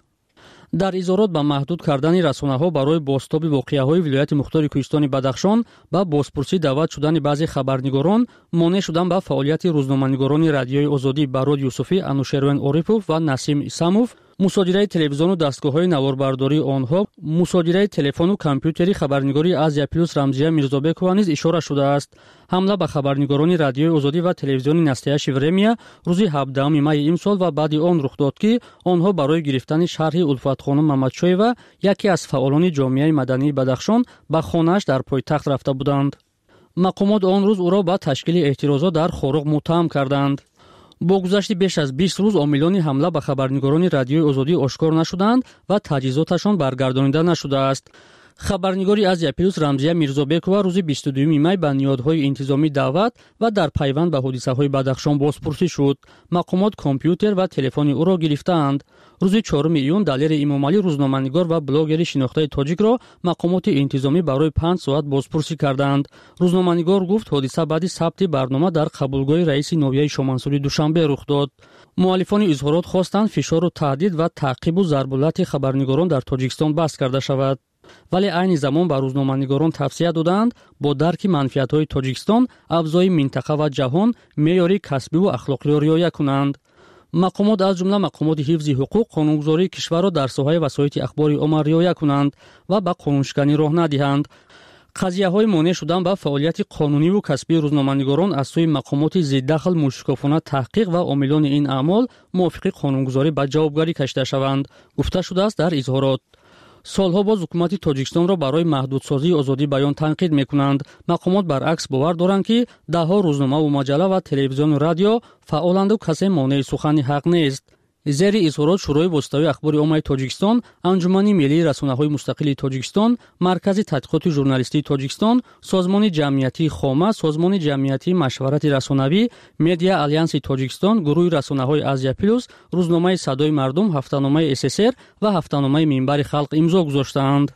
در اظهارات به محدود کردن رسانه‌ها برای بازتاب واقعه‌های ولایت مختار کوهستان بدخشان با بازپرسی دعوت شدن بعضی خبرنگاران، مانع شدن به فعالیت روزنامه‌نگاران رادیوی آزادی براد یوسفی، انوشیروان اوریپوف و نسیم اساموف، مصادره تلویزیون و دستگاه‌های نواربرداری آنها، مصادره تلفن و کامپیوتری خبرنگاری آزیا پلوس رمزیه میرزابکова نیز اشاره شده است. حمله به خبرنگاران رادیوی آزادی و تلویزیون نستایش ورمیا روز 17 می امسال و بعد آن رخ داد که آنها برای گرفتن شرح الفت خانم محمدشایوا، یکی از فعالان جامعه مدنی بدخشان، به خانه‌اش در پایتخت رفته بودند. مقامات آن روز او را به تشکیل اعتراضات در خارق متهم کردند. با گذشت بیش از 20 روز عاملان حمله به خبرنگاران رادیوی آزادی آشکار نشدند و تجهیزاتشان برگردانیده نشده است. خبرنگاری آزیا پلوس رمزیه میرزابکova روز 22 می به نیادهای انتظامی دعوت و در پیوند به حادثه‌های بدخشان بازپرسی شد. مقامات کامپیوتر و تلفن او را گرفتند. روز 4 ایون دلیر امامعلی روزنامه‌نگار و بلاگر شناخته تاجیک را مقامات انتظامی برای 5 ساعت بازپرسی کردند. روزنامه‌نگار گفت حادثه بعد ثبت برنامه در قبولگاه رئیس نویای شامنسوری دوشنبه رخ داد. مؤلفان اظهارات خواستند فشار و تهدید و تعقیب و ضربالت خبرنگاران در تاجیکستان بس کرده شود. ولی عین زمان به روزنامه‌نگاران توصیه دادند با درک منفعت‌های تاجیکستان، افزای منطقه و جهان معیار کسبی و اخلاقی را رعایت کنند. مقامات از جمله مقامات حفظ حقوق قانونگذاری کشور را در ساحه وسایط اخباری عامه رعایت کنند و به قانونشکنی راه ندهند. قضیه‌های مانع شدن به فعالیت قانونی و کسبی روزنامه‌نگاران از سوی مقامات ضددخل مشرکانه تحقیق و عاملان این اعمال موافق قانونگذاری به جوابگری کشیده شوند، گفته شده است در اظهارات. سالها باز حکومت تاجیکستان را برای محدودسازی آزادی بیان تنقید می‌کنند. مقامات برعکس باور دارند که ده‌ها روزنامه و مجله و تلویزیون و رادیو فعالند و کسی مانع سخن حق نیست. زیر اظهارات شورای واسطوی اخبار عامه تاجیکستان، انجمن ملی رسانه‌های مستقل تاجیکستان، مرکز تحقیقات ژورنالیستی تاجیکستان، سازمان جمعیتی خامه، سازمان جمعیتی مشورت رسانه‌ای، مدیا آلیانس تاجیکستان، گروه رسانه‌های آزیا پلوس، روزنامه صدای مردم، هفته‌نامه SSR و هفته‌نامه منبر خلق امضا گذاشتند.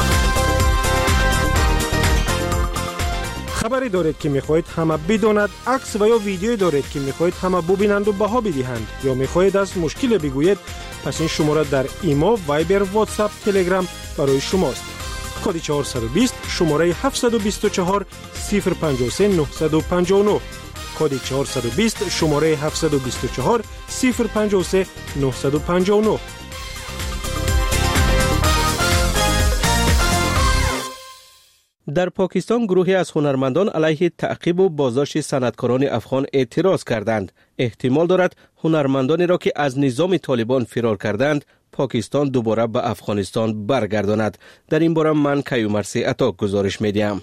خبری دارید که میخواهید همه بداند، عکس و یا ویدیویی دارید که میخواهید همه ببینند و بها بدهند، یا میخواهید از مشکل بگویید، پس این شماره در ایما، وایبر، واتساپ، تلگرام برای شماست. کد 420 شماره 724 053 959. کد 420 شماره 724 053 959. در پاکستان گروهی از هنرمندان علیه تعقیب و بازداشت صنعتکاران افغان اعتراض کردند. احتمال دارد هنرمندانی را که از نظام طالبان فرار کردند پاکستان دوباره به افغانستان برگرداند. در این باره من کیومرثی عطا گزارش میدیم.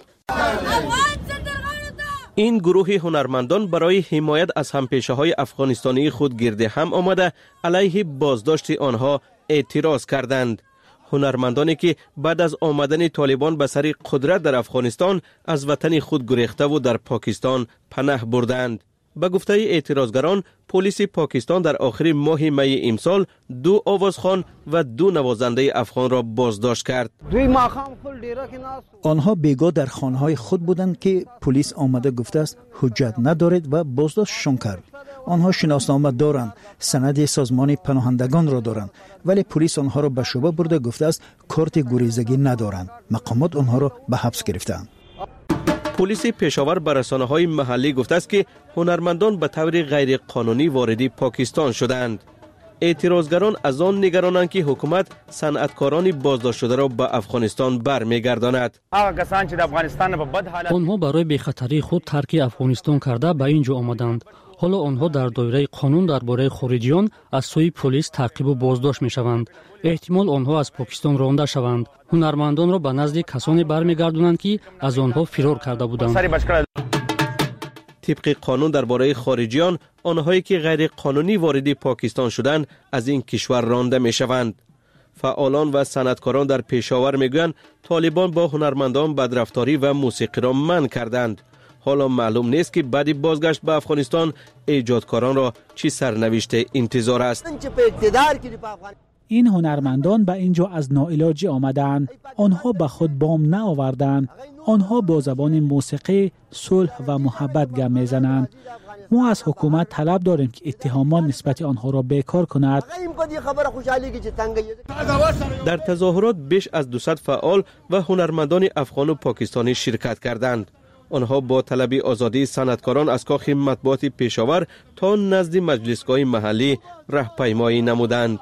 این گروه هنرمندان برای حمایت از همپیشه‌های افغانستانی خود گرد هم آمده علیه بازداشت آنها اعتراض کردند. هنرمندانی که بعد از آمدن طالبان به سر قدرت در افغانستان از وطن خود گریخته و در پاکستان پناه بردند. به گفته اعتراضگران، پلیس پاکستان در آخر ماه می امسال 2 آوازخوان و 2 نوازنده افغان را بازداشت کرد. آنها بیگاه در خانه‌های خود بودند که پلیس آمده گفته است حجت ندارد و بازداشتشان کرد. آنها شناسنامه دارند، سند سازمان پناهندگان را دارند، ولی پلیس آنها را به شعبه برده گفته است کارت گریزگی ندارند. مقامات آنها را به حبس گرفتند. پلیس پشاور به رسانه‌های محلی گفته است که هنرمندان به طور غیر قانونی وارد پاکستان شدند. اعتراضگران از آن نگرانند که حکومت صنعتکاران بازداشت شده را به افغانستان برمیگرداند. آنها برای بی‌خطری خود ترک افغانستان کرده به اینجا آمدند. حالا آنها در دایره قانون درباره خارجیان از سوی پلیس تعقیب و بازداشت می‌شوند. احتمال آنها از پاکستان رانده شوند. هنرمندان را به نزد کسانی برمیگردانند که از آنها فرار کرده بودند. طبق قانون درباره خارجیان، آنهایی که غیر قانونی وارد پاکستان شدند از این کشور رانده می‌شوند. فعالان و صنعتکاران در پشاور میگویند طالبان با هنرمندان بدرفتاری و موسیقی را منع کردند. حالا معلوم نیست که بعد بازگشت به افغانستان ایجادکاران را چی سرنوشت انتظار است. این هنرمندان به اینجا از ناعلاجی آمدند. آنها به خود بام نآوردند. آنها با زبان موسیقی صلح و محبت گپ میزنند. ما از حکومت طلب داریم که اتهامات نسبت آنها را بیکار کند. در تظاهرات بیش از 200 فعال و هنرمندان افغان و پاکستانی شرکت کردند. آنها با طلب آزادی صنعتکاران از کاخ مطبوعات پشاور تا نزد مجلسگاه محلی راهپیمایی نمودند.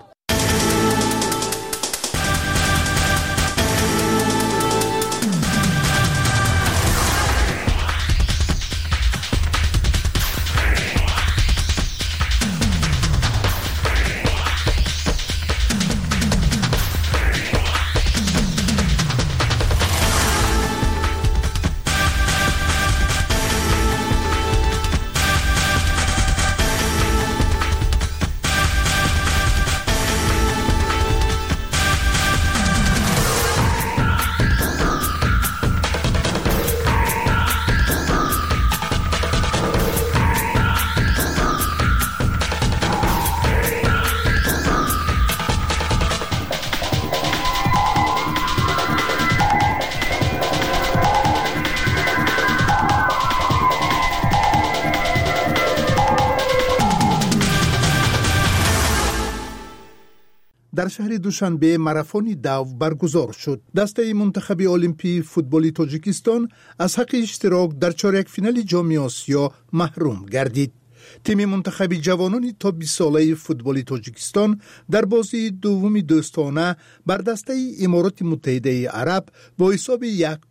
در شهر دوشنبه ماراتون دو برگزار شد. دسته منتخب المپی فوتبال تاجیکستان از حق اشتراک در چهارک فینال جام آسیا محروم گردید. تیم منتخب جوانان تا 20 ساله فوتبال تاجیکستان در بازی دوم دوستانه بر دسته امارات متحده عرب با حساب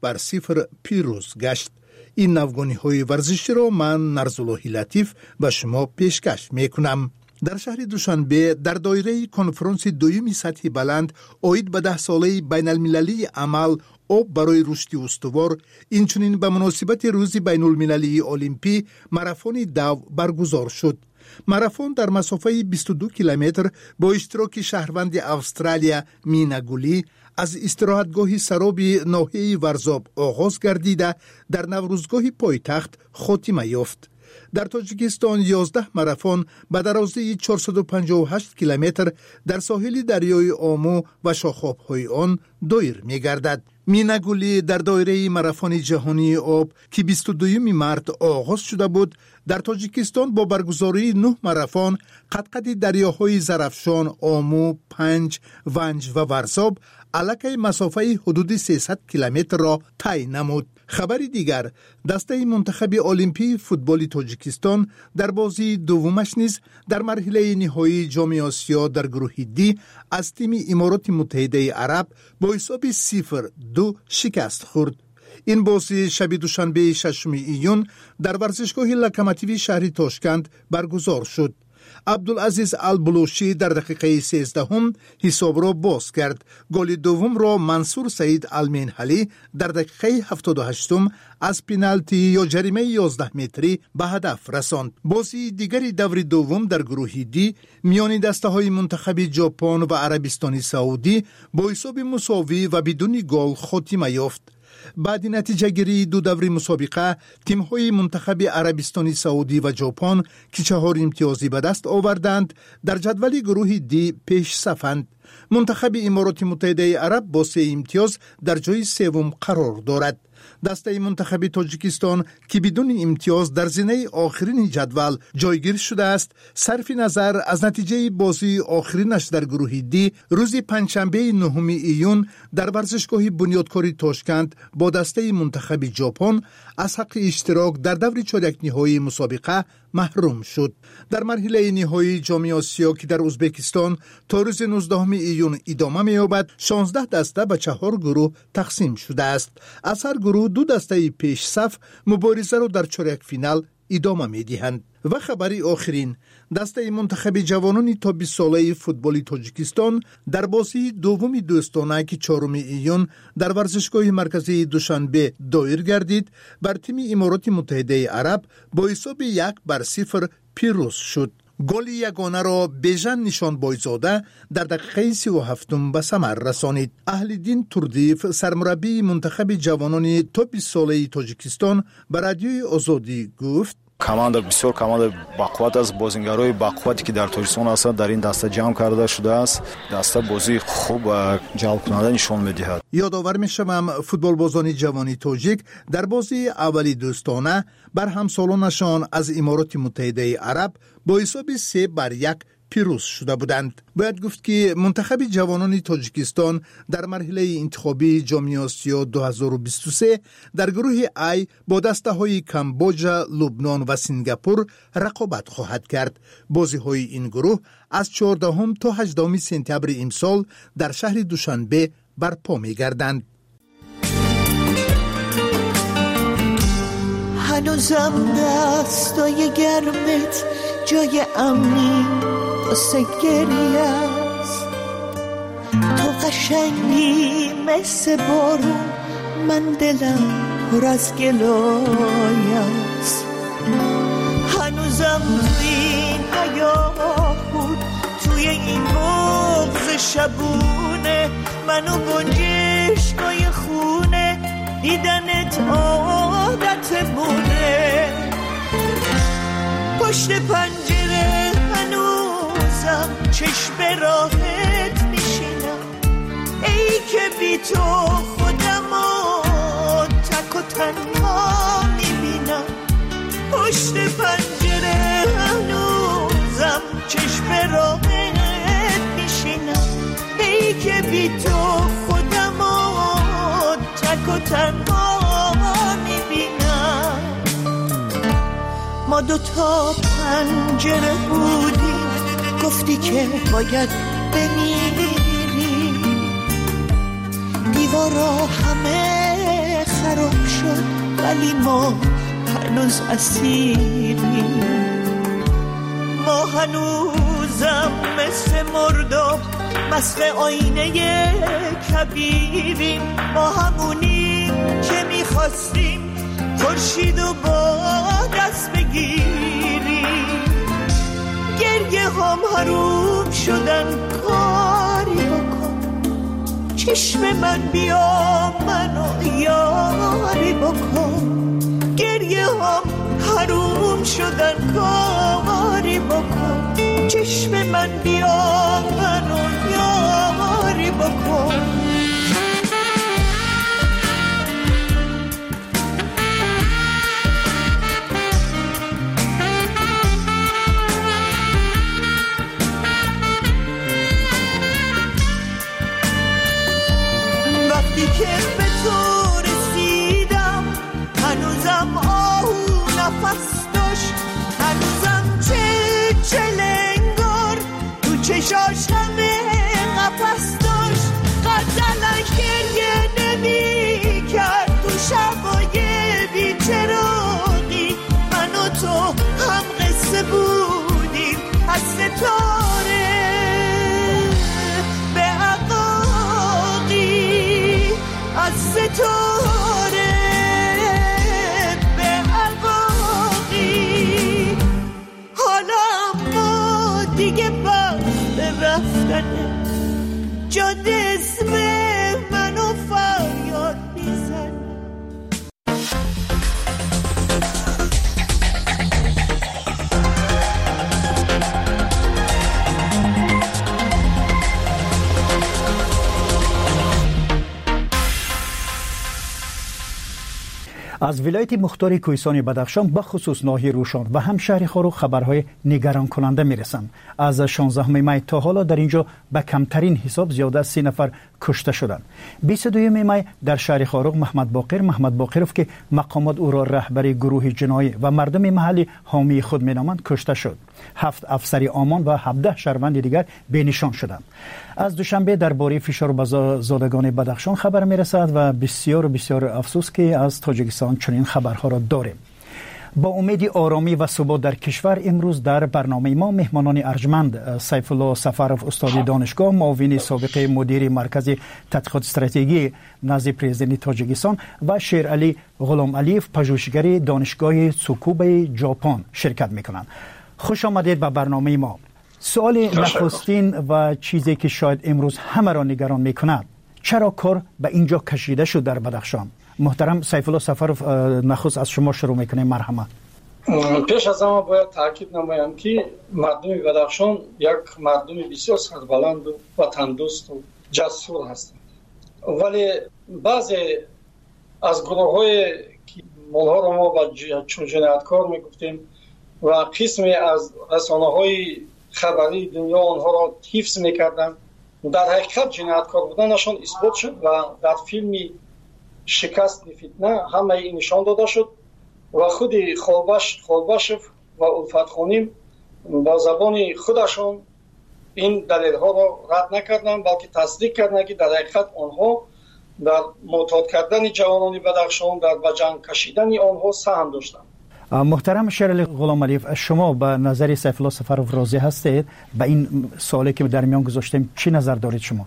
1-0 پیروز گشت. این نوگانی‌های ورزشی را من نرزاللهی لطیف به شما پیشکش میکنم. در شهر دوشنبه در دایره کنفرانس دومی سطح بلند اوید به 10 ساله بین المللی عمل آب برای رشد استوار، اینچنین به مناسبت روز بین المللی المپی ماراتون دو برگزار شد. ماراتون در مسافه 22 کیلومتر با اشتراک شهروند استرالیا مینا گولی از استراحتگاه سرابی ناحیه ورزاب آغاز گردیده در نوروزگاه پایتخت خاتمه یافت. در تاجیکستان 11 ماراتون به درازی 458 کیلومتر در ساحل دریای آمو و شاخاب‌های آن دایر می‌گردد. مینا گولی در دایره ماراتون جهانی آب که 22 مارس آغاز شده بود، در تاجیکستان با برگزاری 9 ماراتون قد دریاهای زرافشان، آمو، پنج، ونج و ورزاب علاقه مسافه حدود 300 کیلومتر را طی نمود. خبری دیگر، دسته منتخب المپی فوتبال تاجیکستان در بازی دومش نیز در مرحله نهایی جام آسیا در گروه دی از تیم امارات متحده عرب با حساب 0-2 شکست خورد. این بازی شب دوشنبه 6 ایون در ورزشگاه لوکوموتیو شهر تاشکند برگزار شد. عبدالعزیز البلوشی در دقیقه 13 حساب را باز کرد. گل دوم را منصور سعید المنحلی در دقیقه 78 از پنالتی یا جریمه 11 متری به هدف رساند. بازی دیگری دور دوم در گروه دی میان دسته های منتخب ژاپن و عربستان سعودی با حساب مساوی و بدون گل خاتمه یافت. بعد نتیجه گیری دو دور مسابقه، تیم های منتخب عربستان سعودی و ژاپن که 4 امتیازی به دست آوردند در جدول گروه دی پیش صفند. منتخب امارات متحده عرب با 3 امتیاز در جای سوم قرار دارد. دسته منتخب تاجیکستان که بدون امتیاز در زینه آخرین جدول جایگیر شده است، صرف نظر از نتیجه بازی آخرینش در گروه دی روز پنجشنبه 9 ایون در ورزشگاه بنیادکاری تاشکند با دسته منتخب ژاپن از حق اشتراک در دور چهارک نهایی مسابقه محروم شد. در مرحله نهایی جام آسیا که در ازبکستان تا روز 19 ایون ادامه می‌یابد، 16 دسته به 4 گروه تقسیم شده است. از هر گروه 2 دسته پیش صف مبارزه را در چهارک فینال ادامه می‌دهند. و خبری آخرین، دسته منتخب جوانان تا 20 ساله فوتبال تاجیکستان در بازی دوم دوستانه که 4 ایون در ورزشگاه مرکزی دوشنبه دایر گردید بر تیم امارات متحده عرب با حساب 1-0 پیروز شد. گل یگانه را بیژن نشان بایزاده در دقیقه 37 به ثمر رسانید. اهل‌دین توردیف سرمربی منتخب جوانان تا 20 ساله تاجیکستان به رادیوی آزادی گفت: команда бисёр команда бақувват аст. бозингарои бақуввате ки дар тоҷикистон ҳастанд дар ин даста ҷамъ карда шудааст. даста бозии хуб ва ҷалбкунанда нишон медиҳад. یادآور می‌شوم فوتبالبازان جوانی تاجیک در بازی اولی دوستانه بر همسالانشان از امارات متحده عرب با حساب 3-1 پیروز شده بودند. باید گفت که منتخب جوانان تاجیکستان در مرحله انتخابی جام آسیا 2023 در گروه ای با دسته‌های کامبوجا، لبنان و سنگاپور رقابت خواهد کرد. بازی‌های این گروه از 14 تا 18 سپتامبر امسال در شهر دوشنبه برپا می‌گردند. هنوزم دستای گرمت جای امنی واسه گریه است. تو قشنگی مثل بارون، من دلم پر از گلای است. هنوزم توی این حیاهون، توی این بغض شبونه، منو گنجشکای خونه دیدنت عادتمونه. پشت پنجره هنوزم چشم راحت میشینم، ای که بی تو خودمو تک و تنها میبینم. پشت پنجره هنوزم چشم راحت میشینم، ای که بی تو خودمو تک و تنها میبینم. ما 2 تا پنجره بودیم، گفتی که باید بمیری. دیوارا همه خراب شد ولی ما هنوز اسیریم. ما هنوزم مثل مرداب مست آینه کبیریم. ما همونیم که میخواستیم خورشید و با دست بگیریم. گریه هم حروم شدن، کاری بکن چشم من بیا منو یاری بکن. گریه هم حروم شدن، کاری بکن چشم من بیا منو یاری بکن. وقتی که به تو رسیدم هنوزم آهو نفس داشت، هنوزم چلنگار تو چشاش همه قفس داشت. غزلش گریه نمی کرد تو شبای بی‌چراغی. من و تو هم قصه بودیم از ستاره به عقاقی، از ستاره به عقاقی. حالا ما دیگه وقت رفتنه، جاده اسم منو فریاد میزنه. از ولایت مختار کوهستان بدخشان به خصوص ناحیه روشان و هم شهر خاروق خبرهای نگران کننده میرسند. از 16 می تا حالا در اینجا به کمترین حساب زیاده از 30 نفر کشته شدند. 22 می در شهر خاروق محمد باقرov که مقامات او را رهبر گروه جنایی و مردم محلی حامی خود مینامند کشته شد. 7 افسر امان و 17 شهروند دیگر بینشان شدند. از دوشنبه درباره فشار بر زادگان بدخشان خبر میرسد و بسیار افسوس که از تاجیکستان چنین خبرها را داریم. با امید آرامی و ثبات در کشور امروز در برنامه ما مهمانان ارجمند سیف الله سفرов استاد دانشگاه، معاون سابق مدیر مرکز تحقیقات استراتژی نزد پرزیدنت تاجیکستان و شیرعلی غلام علیف پژوهشگر دانشگاه تسوکوبه ژاپن شرکت میکنند. خوش آمدید به برنامه ما. سوال نخستین و چیزی که شاید امروز همه را نگران میکند، چرا کار به اینجا کشیده شد در بدخشان؟ محترم سیف الله سفرov نخست از شما شروع میکنیم. مرحمت. پیش از همه باید تاکید نمایم که مردم بدخشان یک مردم بسیار سربلند و وطندوست و جسور هستند، ولی بعضی از گروه های که مولها را ما چون جنایتکار میگفتیم و قسمی از رسانه های خبری دنیا آنها را حفظ میکردن، در حقیقت جنایتکار بودنشان اثبات شد و در فیلم شکست فتنه همه این نشان داده شد و خود خالباشف و الفت خانم با زبان خودشان این دلیل ها را رد نکردند، بلکه تصدیق کردند که در حقیقت آنها در معتاد کردن جوانان بدخشان، در به جنگ کشیدن آنها سهم داشتند. محترم شیرعلی غلام علیف، شما به نظر سیف الله سفرov راضی هستید؟ به این سوالی که در میان گذاشتیم چی نظر دارید شما؟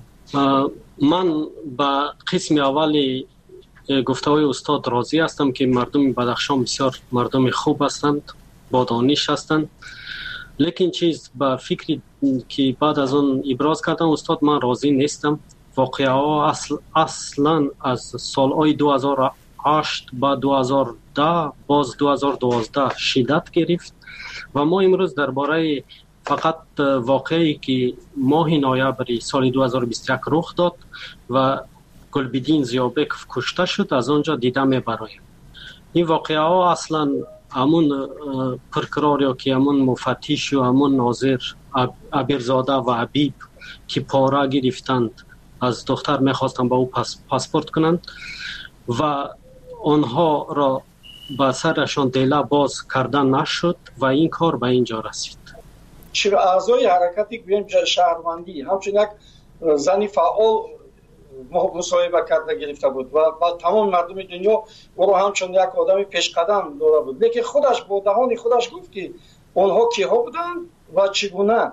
من به قسم اولی گفته‌های استاد راضی هستم که مردم بدخشان بسیار مردم خوب هستند، با دانش هستند، لیکن چیز به فکری که بعد از اون ابراز کردن استاد من راضی نیستم. واقعه ها اصلا از سالهای 2008 با 2010 باز 2012 شدت گرفت و ما امروز درباره فقط واقعی که ماه نوامبر سال 2021 رخ داد و گلبدین زیابکov کشته شد از آنجا دیده میبرایم. این واقعه ها اصلا همون پرکرار یا که همون مفتیش و همون ناظر ابرزاده و عبیب که پاره گرفتند از دختر میخواستند با او پاسپورت کنند و آنها را به سرشان دیله باز کردن نشد و این کار به اینجا رسید. چرا اعضای حرکتی گویم شهروندی همچون یک زنی فعال مصاحبه کرده گرفته بود و تمام مردم دنیا او را همچون یک آدم پیشقدم داره بود، لیکن خودش با دهان خودش گفت که آنها کیها بودند و چگونه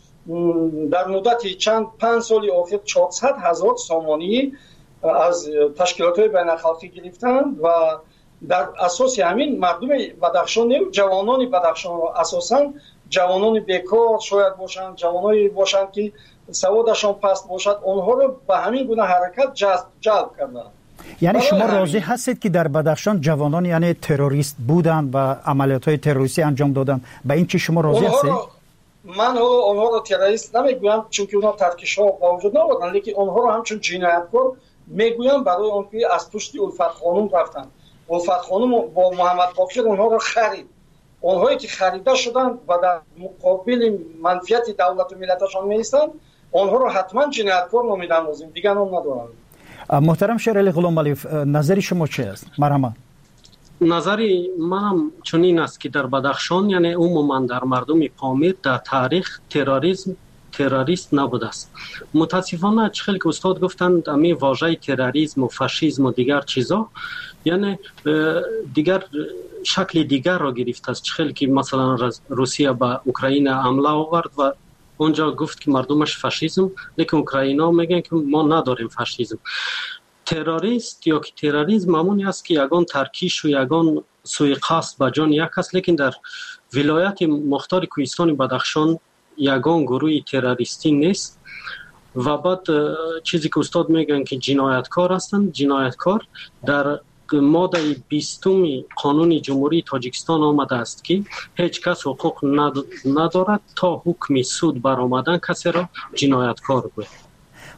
در مدت 5 سال اخیر 400,000 سامانی از تشکیلات های بین الخلقی گرفتند و در اساس همین مردم بدخشان و جوانان بدخشان اساسا جوانان بیکار شاید باشند، جوانایی باشند که سوادشان پست باشد، آنها رو به همین گونه حرکت جلب کردند. یعنی شما راضی هستید که در بدخشان جوانان یعنی تروریست بودند و عملیات‌های تروریستی انجام دادند؟ به این چی شما راضی هستید؟ من آنها رو تروریست نمیگویم چون که اونها ترکش‌ها با وجود نبودن، لیکن آنها رو همچون جنایتکار میگویم برای آنکه از پشت الفت خانم رفتند. الفت خانم با محمد باقر آنها رو خرید. آنهایی که خریده شدند و در مقابل منفعت دولت و ملتشان می‌ایستند، آنها رو حتما جنایتکار نامیدن دیگر نام ندارند. محترم شیرعلی غلام علیف، نظر شما چی است؟ مرحبا. نظری منم چنین است که در بدخشان یعنی عموما در مردم پامیر در تاریخ تروریست نبوده است. متاسفانه چخیل که استاد گفتند امی واژه تروریسم و فاشیسم و دیگر چیزا یعنی دیگر شکل دیگر را گرفته است. چخیل که مثلا روسیه به اوکراین حمله آورد و اونجا گفت که مردمش فاشیسم، لیکن اوکراینا میگن که ما نداریم فاشیسم. تروریست یا که تروریسم همونی است که یگان ترکیش و یگان سوی قصد به جان یک است، لیکن در ولایت مختار کوهستان بدخشان یگان گروه تروریستی نیست. و بعد چیزی که استاد میگن که جنایتکار هستند، جنایتکار در ماده 20 قانون جمهوری تاجیکستان آمده است که هیچ کس حقوق ندارد تا حکم سود برآمدن کسی را جنایتکار گوید.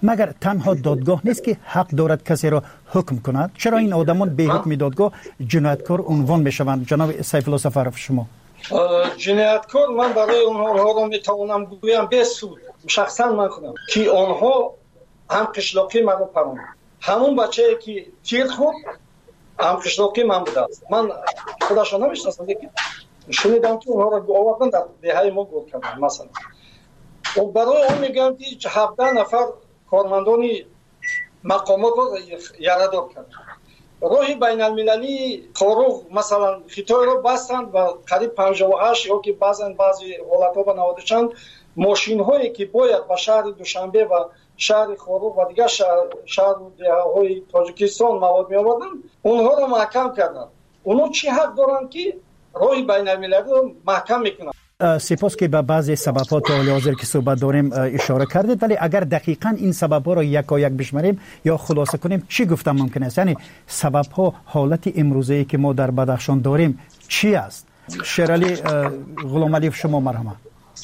مگر تنها دادگاه نیست که حق دارد کسی را حکم کند؟ چرا این آدمان به حکم دادگاه جنایتکار عنوان میشوند؟ جناب سیف الله سفرов شما جنایتکار من برای اونها را میتوانم گویم به سود شخصا من خودم که آنها هم قشلاقی منو پرون همون بچه‌ای که تیر خورد هم قشلاقی من بوده است. من خودشان نمیشناسم لیکن شنیدم که اونها را آوردن در دهه ما گل کردن. مثلا و برای اون میگم که 17 نفر کارمندان مقامات را یارادار کردن. راهی بین المللی خاروق مثلا خطای را بستند و قریب 58 یا که بعضی حالتها به 90 چند ماشین هایی که باید به شهر دوشنبه و شهر خاروق و دیگر شهر های تاجیکستان مواد می آوردن اونها را محکم کردن. اونها چی حق دارن که راهی بین المللی را محکم میکنن؟ سپاس که به بعضی سبب‌ها تا حال حاضر که صحبت داریم اشاره کردید، ولی اگر دقیقاً این سبب‌ها را یکایک بشماریم یا خلاصه کنیم چی گفتم ممکن است؟ یعنی سبب‌ها حالت امروزی که ما در بدخشان داریم چی است؟ شیرعلی غلامعلی شما مرحمت.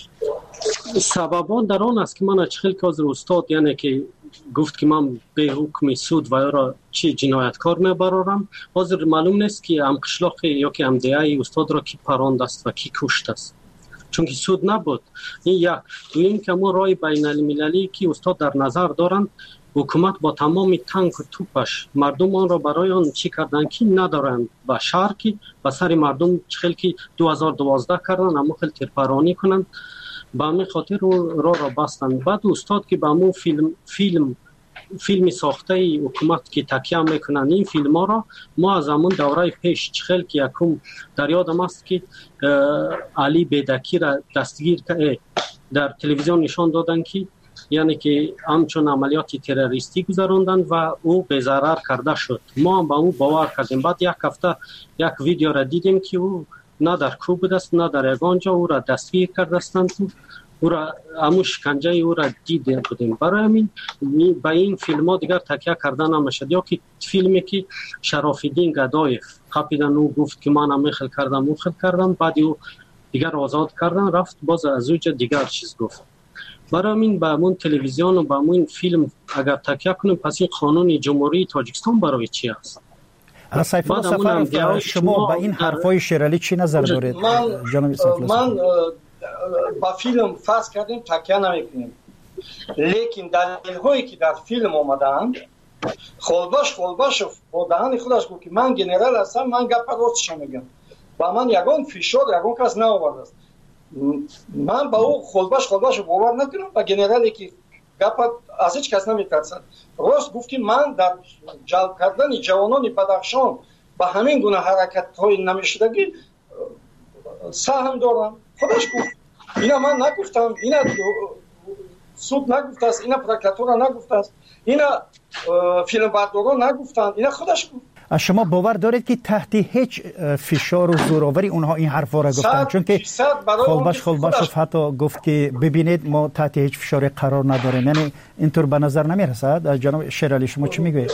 سببان در آن است که من چخیل که از استاد یعنی که گفت که من به حکم سود و یا را چی جنایتکار میبرارم، حاضر معلوم نیست که ام قشلاق یا که ام دیای استاد را کی پراند است و کی کشت است، چون که سود نبود. این یک. دویم که ما رای بین المللی که استاد در نظر دارند، حکومت با تمام تانک و توپش مردم آن را برای آن چی کردن که ندارند و شهر که به سر مردم چخیل که 2012 کردن اما خیلی تیرپرانی کنند به همین خاطر را بستند. بعد استاد که به همون فیلم ساخته حکومت که تکیه میکنن این فیلم ها را ما از همون دوره پیش چخیل که یکم در یادم است که علی بیدکی را دستگیر در تلویزیون نشان دادن که یعنی که همچون عملیات تروریستی گذراندن و او بی‌ضرر کرده شد. ما هم به او باور کردیم. بعد یک هفته یک ویدیو را دیدیم که او نه در کوب است نه در یگانجا او را دستگیر کرده استند، او را همون شکنجه او را دیده بودیم. برای همین به این فیلم ها دیگر تکیه کردن نمیشد. یا که فیلمی که شراف‌الدین گدایف خپیدن او گفت که من هم خل کردم بعد او دیگر آزاد کردن رفت باز از اوجه دیگر چیز گفت. برای همین به همون تلویزیون و به همون فیلم اگر تکیه کنیم پس این قانون جمهوری تاجیکستان برای چی است؟ سیف الله سفرov شما با این حرفای شیرعلی چی نظر دارید؟ من با فیلم فرض کردیم تکیه نمیکنیم، لیکن دلیل هایی که در فیلم آمدند خلباش با دهان خودش گفت که من گنرال هستم، من گپ راستش میگم و من یگان فشار یگان کس نآورده است. من با او خلباش باور نکنم و گنرالی که گپ از هیچ کس نمیترسد. راست گفت که من در جلب کردن جوانان بدخشان با همین گونه حرکت های نمیشدگی سهم دارم. خودش گفت. اینا من نگفتم، اینا سود نگفته است، اینا پروکراتور نگفته است، اینا فیلم برداران نگفتند، اینا خودش گفت. شما باور دارید که تحت هیچ فشار و زوراوری اونها این حرفا را گفتن؟ چون که خلباش حتی گفت که ببینید ما تحت هیچ فشاری قرار نداریم. یعنی اینطور به نظر نمیرسد؟ جناب شیرعلی شما چی میگوید؟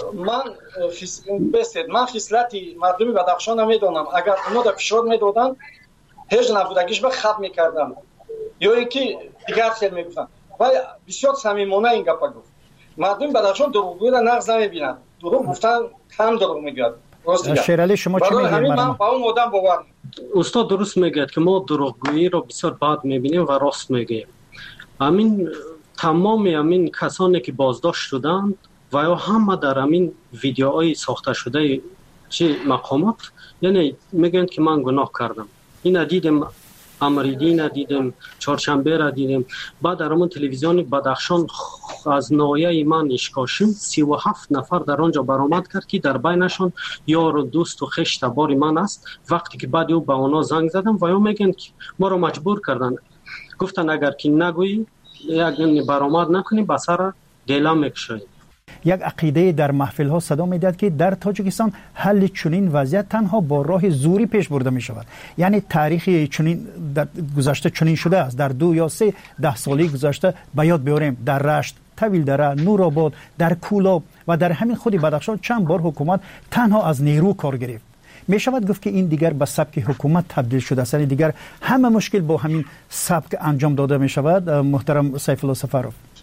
من خصلتی مردم بدخشان نمیدونم. اگر اونا در فشار میدادن هیچ نبودگیش به خط میکردم یا اینکه دیگر خیلی میگفتن. ولی بسیار صمیمانه این گپ گفت. مردم بدخشان دروغگویی را نقض نمیبینند. دروغ گفتن هم دروغ میگوید. شیرعلی شما چی میگید؟ من با اون آدم باور. استاد درست میگه که ما دروغگویی رو بسیار بد میبینیم و راست میگه. همین تمام همین کسانی که بازداشت شدند و یا همه در همین ویدیوهای ساخته شده چه مقامات یعنی میگن که من گناه کردم. این دیدیم امریدین دیدیم، چهارشنبه را دیدیم. بعد در همون تلویزیون بدخشان از ناحیه من اشکاشم 37 نفر در آنجا برآمد کرد که در بینشان یار و دوست و خشت بار من است. وقتی که بعد او به اونا زنگ زدم و یا میگن که ما رو مجبور کردن، گفتن اگر که نگویی یک برآمد نکنی به سر دیلم میکشید. یک عقیده در محفل ها صدا میداد که در تاجیکستان حل چنین وضعیت تنها با راه زوری پیش برده می شود. یعنی تاریخی چنین در گذشته چنین شده است. در 2 یا 3 سالی گذشته به یاد بیاریم در رشت، طویل دره، نورآباد، در کولاب و در همین خود بدخشان چند بار حکومت تنها از نیرو کار گرفت. می شود گفت که این دیگر به سبک حکومت تبدیل شده است. یعنی دیگر همه مشکل با همین سبک انجام داده می شود. محترم سیف الله سفرov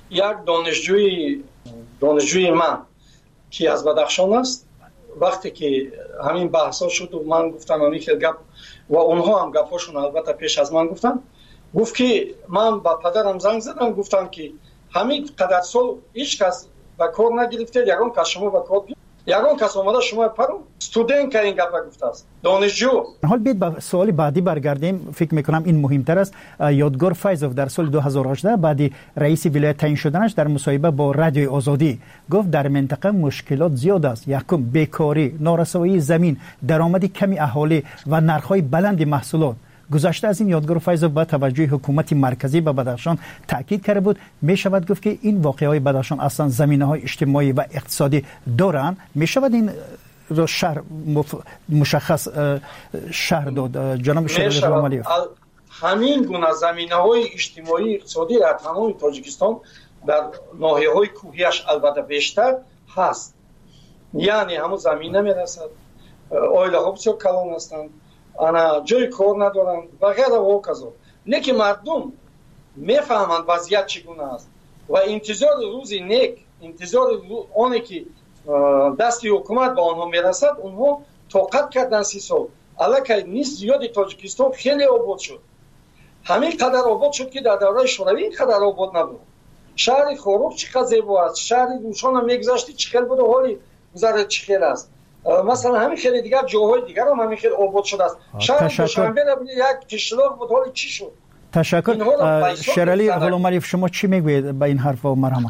یک دانشجوی من که از بدخشان است، وقتی که همین بحثا شد و من گفتم همین خیلی گپ و اونها هم گپاشون البته پیش از من گفتن، گفت که من با پدرم زنگ زدم گفتم که همین قدر سال هیچ کس به کار نگرفته، یگان کس شما به کار گرفت، یگان کس اومده شما پرو استودنت که این گپ گفته است، دانشجو. حال بیت به سوال بعدی برگردیم. فکر میکنم این مهمتر است. یادگار فیضوف در سال 2018 بعد رئیس ولایت تعیین شدنش در مصاحبه با رادیوی آزادی گفت در منطقه مشکلات زیاد است. یکم بیکاری، نارسایی زمین، درآمد کمی اهالی و نرخ‌های بلند محصولات. گذشته از این یادگار فیضوف با توجه حکومت مرکزی به بدخشان تاکید کرده بود. می شود گفت که این واقعه‌های بدخشان اصلا زمینه‌های اجتماعی و اقتصادی دارند. می شود این رو شهر مشخص شهر داد جناب شهرداری غلامعلیف؟ همین گونه زمینه‌های اجتماعی اقتصادی در تمام تاجیکستان در ناحیه‌های کوهیش البته بیشتر هست. یعنی همون زمینه میرسد، اویل‌ها بسیار کلان هستند، انا جای کار ندارند و غیره و کذا. لیکن مردم میفهمند وضعیت چگونه است و انتظار روزی نیک، انتظار آنی که دستی حکومت به آنها میرسد، اونها طاقت کردن 30 سال. الکی نیست زیادی تاجیکستان خیلی آباد شد، همین قدر آباد شد که در دوره شوروی این قدر آباد نبود. شهر خوروغ چقدر زیبا است، شهر روشان هم میگذشتی چقدر بود و حالی گذره چقدر است. مثلا همین خیلی دیگر جاهای دیگر هم همین خیلی آباد شده است. شهر دوشنبه یک تشلاق بود، حالی چی شد؟ تشکر. شهرعلی غلامعلیف، شما چی میگوید به این حرف و مرحمه؟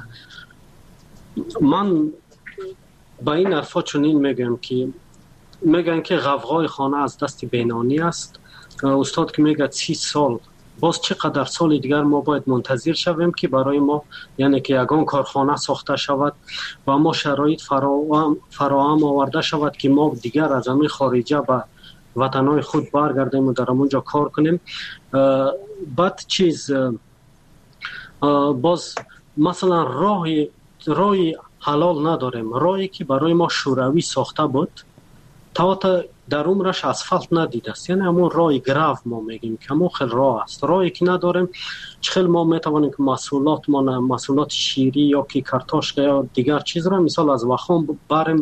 من با این حرفا چنین میگن که غوغای خانه از دست بینانی است. استاد که میگه 30 سال، باز چقدر سال دیگر ما باید منتظر شویم که برای ما، یعنی که یگان کارخانه ساخته شود و ما شرایط فراهم آورده شود که ما دیگر از همین خارجه به وطنهای خود برگردیم و در اونجا کار کنیم. بعد چیز باز مثلا راهی حلال نداریم. راهی که برای ما شوروی ساخته بود تا در عمرش اسفالت ندیده است، یعنی همون راه گرو ما میگیم که همون خیلی راه است. راهی که نداریم چخیل ما میتوانیم که محصولات شیری یا که کارتاشک یا دیگر چیز را مثال از وخام بریم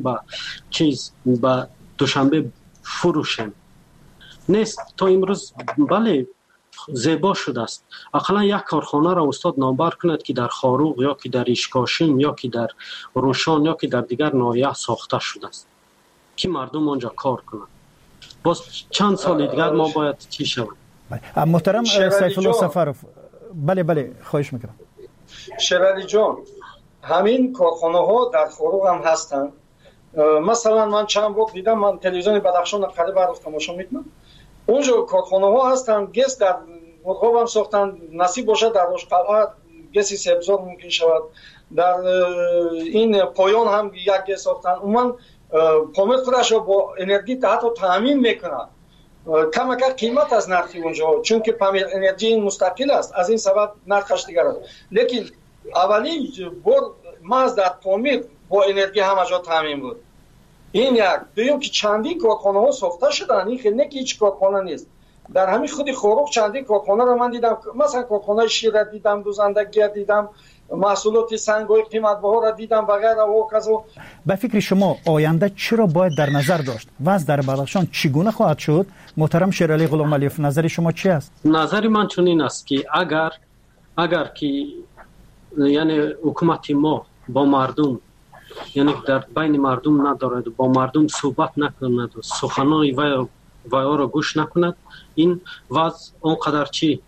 به دوشنبه فروشیم. نیست تا امروز. بله زیبا شده است. اقلا یک کارخانه را استاد نامبر کند که در خاروغ یا که در اشکاشیم یا که در روشان یا که در دیگر ناحیه ساخته شده است که مردم آنجا کار کنند. باز چند سال دیگر ما باید چی شود؟ محترم سیف الله سفرов، بله خواهش میکنم. شهرعلی جان، همین کارخانه ها در خاروغ هم هستند. مثلا من چند وقت دیدم، من تلویزیون بدخشان قریب رفتم تماشا میکنم، اونجا کارخانه ها هستند. گس در مرغاب هم ساختن، نصیب باشه در روشقلعه گسی سبزار ممکن شود، در این پایان هم یک گس ساختن. من پامیر خودش با انرژی حتی تامین میکنه، کم قیمت از نرخی اونجا، چون که پامیر انرژی مستقل است، از این سبب نرخش دیگر است. لیکن اولین بار ما از در پامیر با انرژی همه جا تامین بود. این یک. دویم که چندین کارخانه ها ساخته شدن، این خیلی نه که هیچ کارخانه نیست. در همین خودی خاروغ چندین کارخانه رو من دیدم، مثلا کارخانه شیر را دیدم، دوزندگی دیدم، محصولات سنگ‌های قیمت بها را دیدم و غیره و کذا. به فکر شما آینده چرا باید در نظر داشت؟ وضع در بدخشان چگونه خواهد شد؟ محترم شهرعلی غلامعلیف، نظر شما چی است؟ نظر من چنین است که اگر که یعنی حکومت ما با مردم، یعنی در بین مردم ندارد، با مردم صحبت نکند و سخنان وی را گوش نکند، این وضع اونقدر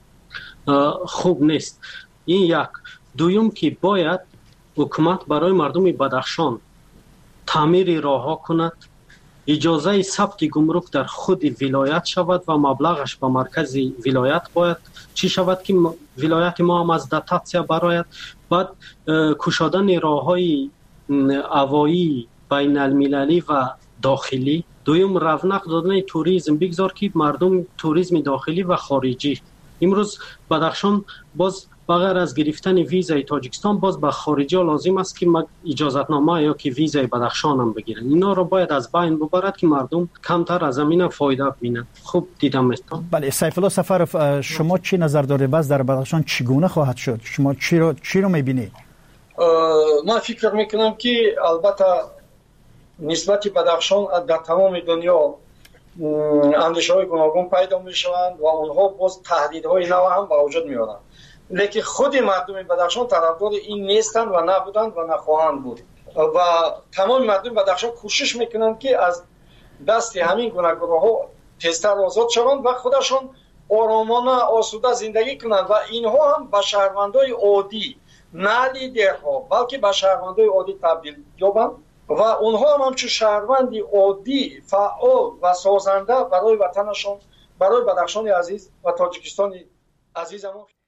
خوب نیست. این یک. دویم که باید حکومت برای مردم بدخشان تعمیر راهها کند، اجازه ثبت گمرک در خود ولایت شود و مبلغش به مرکز ولایت باید چی شود که ولایت ما هم از دتاتسیا برایت. بعد کشادن راههای هوایی بین المللی و داخلی. دویم رونق دادن توریسم، بگذار که مردم توریسم داخلی و خارجی. امروز بدخشان باز بغیر از گرفتن ویزای تاجیکستان باز به خارجی لازم است که اجازتنامه یا که ویزای بدخشان هم بگیرن. اینا رو باید از بین ببرد که مردم کمتر از همین فایده ببینن. خوب دیدم است. بله سیف الله سفرов، شما چی نظر دارید؟ باز در بدخشان چگونه خواهد شد؟ شما چی رو می‌بینید؟ من فکر میکنم که البته نسبت بدخشان در تمام دنیا اندیشه های گوناگون پیدا می شوند و اونها باز تهدیدهای نو هم به وجود می آورند، لیکن خود مردم بدخشان طرفدار این نیستند و نبودند و نخواهند بود و تمام مردم بدخشان کوشش میکنند که از دست همین گوناگون ها تیزتر آزاد شوند و خودشان آرامانه آسوده زندگی کنند و اینها هم به شهروندای عادی نه لیدرها بلکه به شهروندای عادی تبدیل یابند و اونها هم همچون شهروندی عادی فعال و سازنده برای وطنشان، برای بدخشان عزیز و تاجیکستان عزیزمون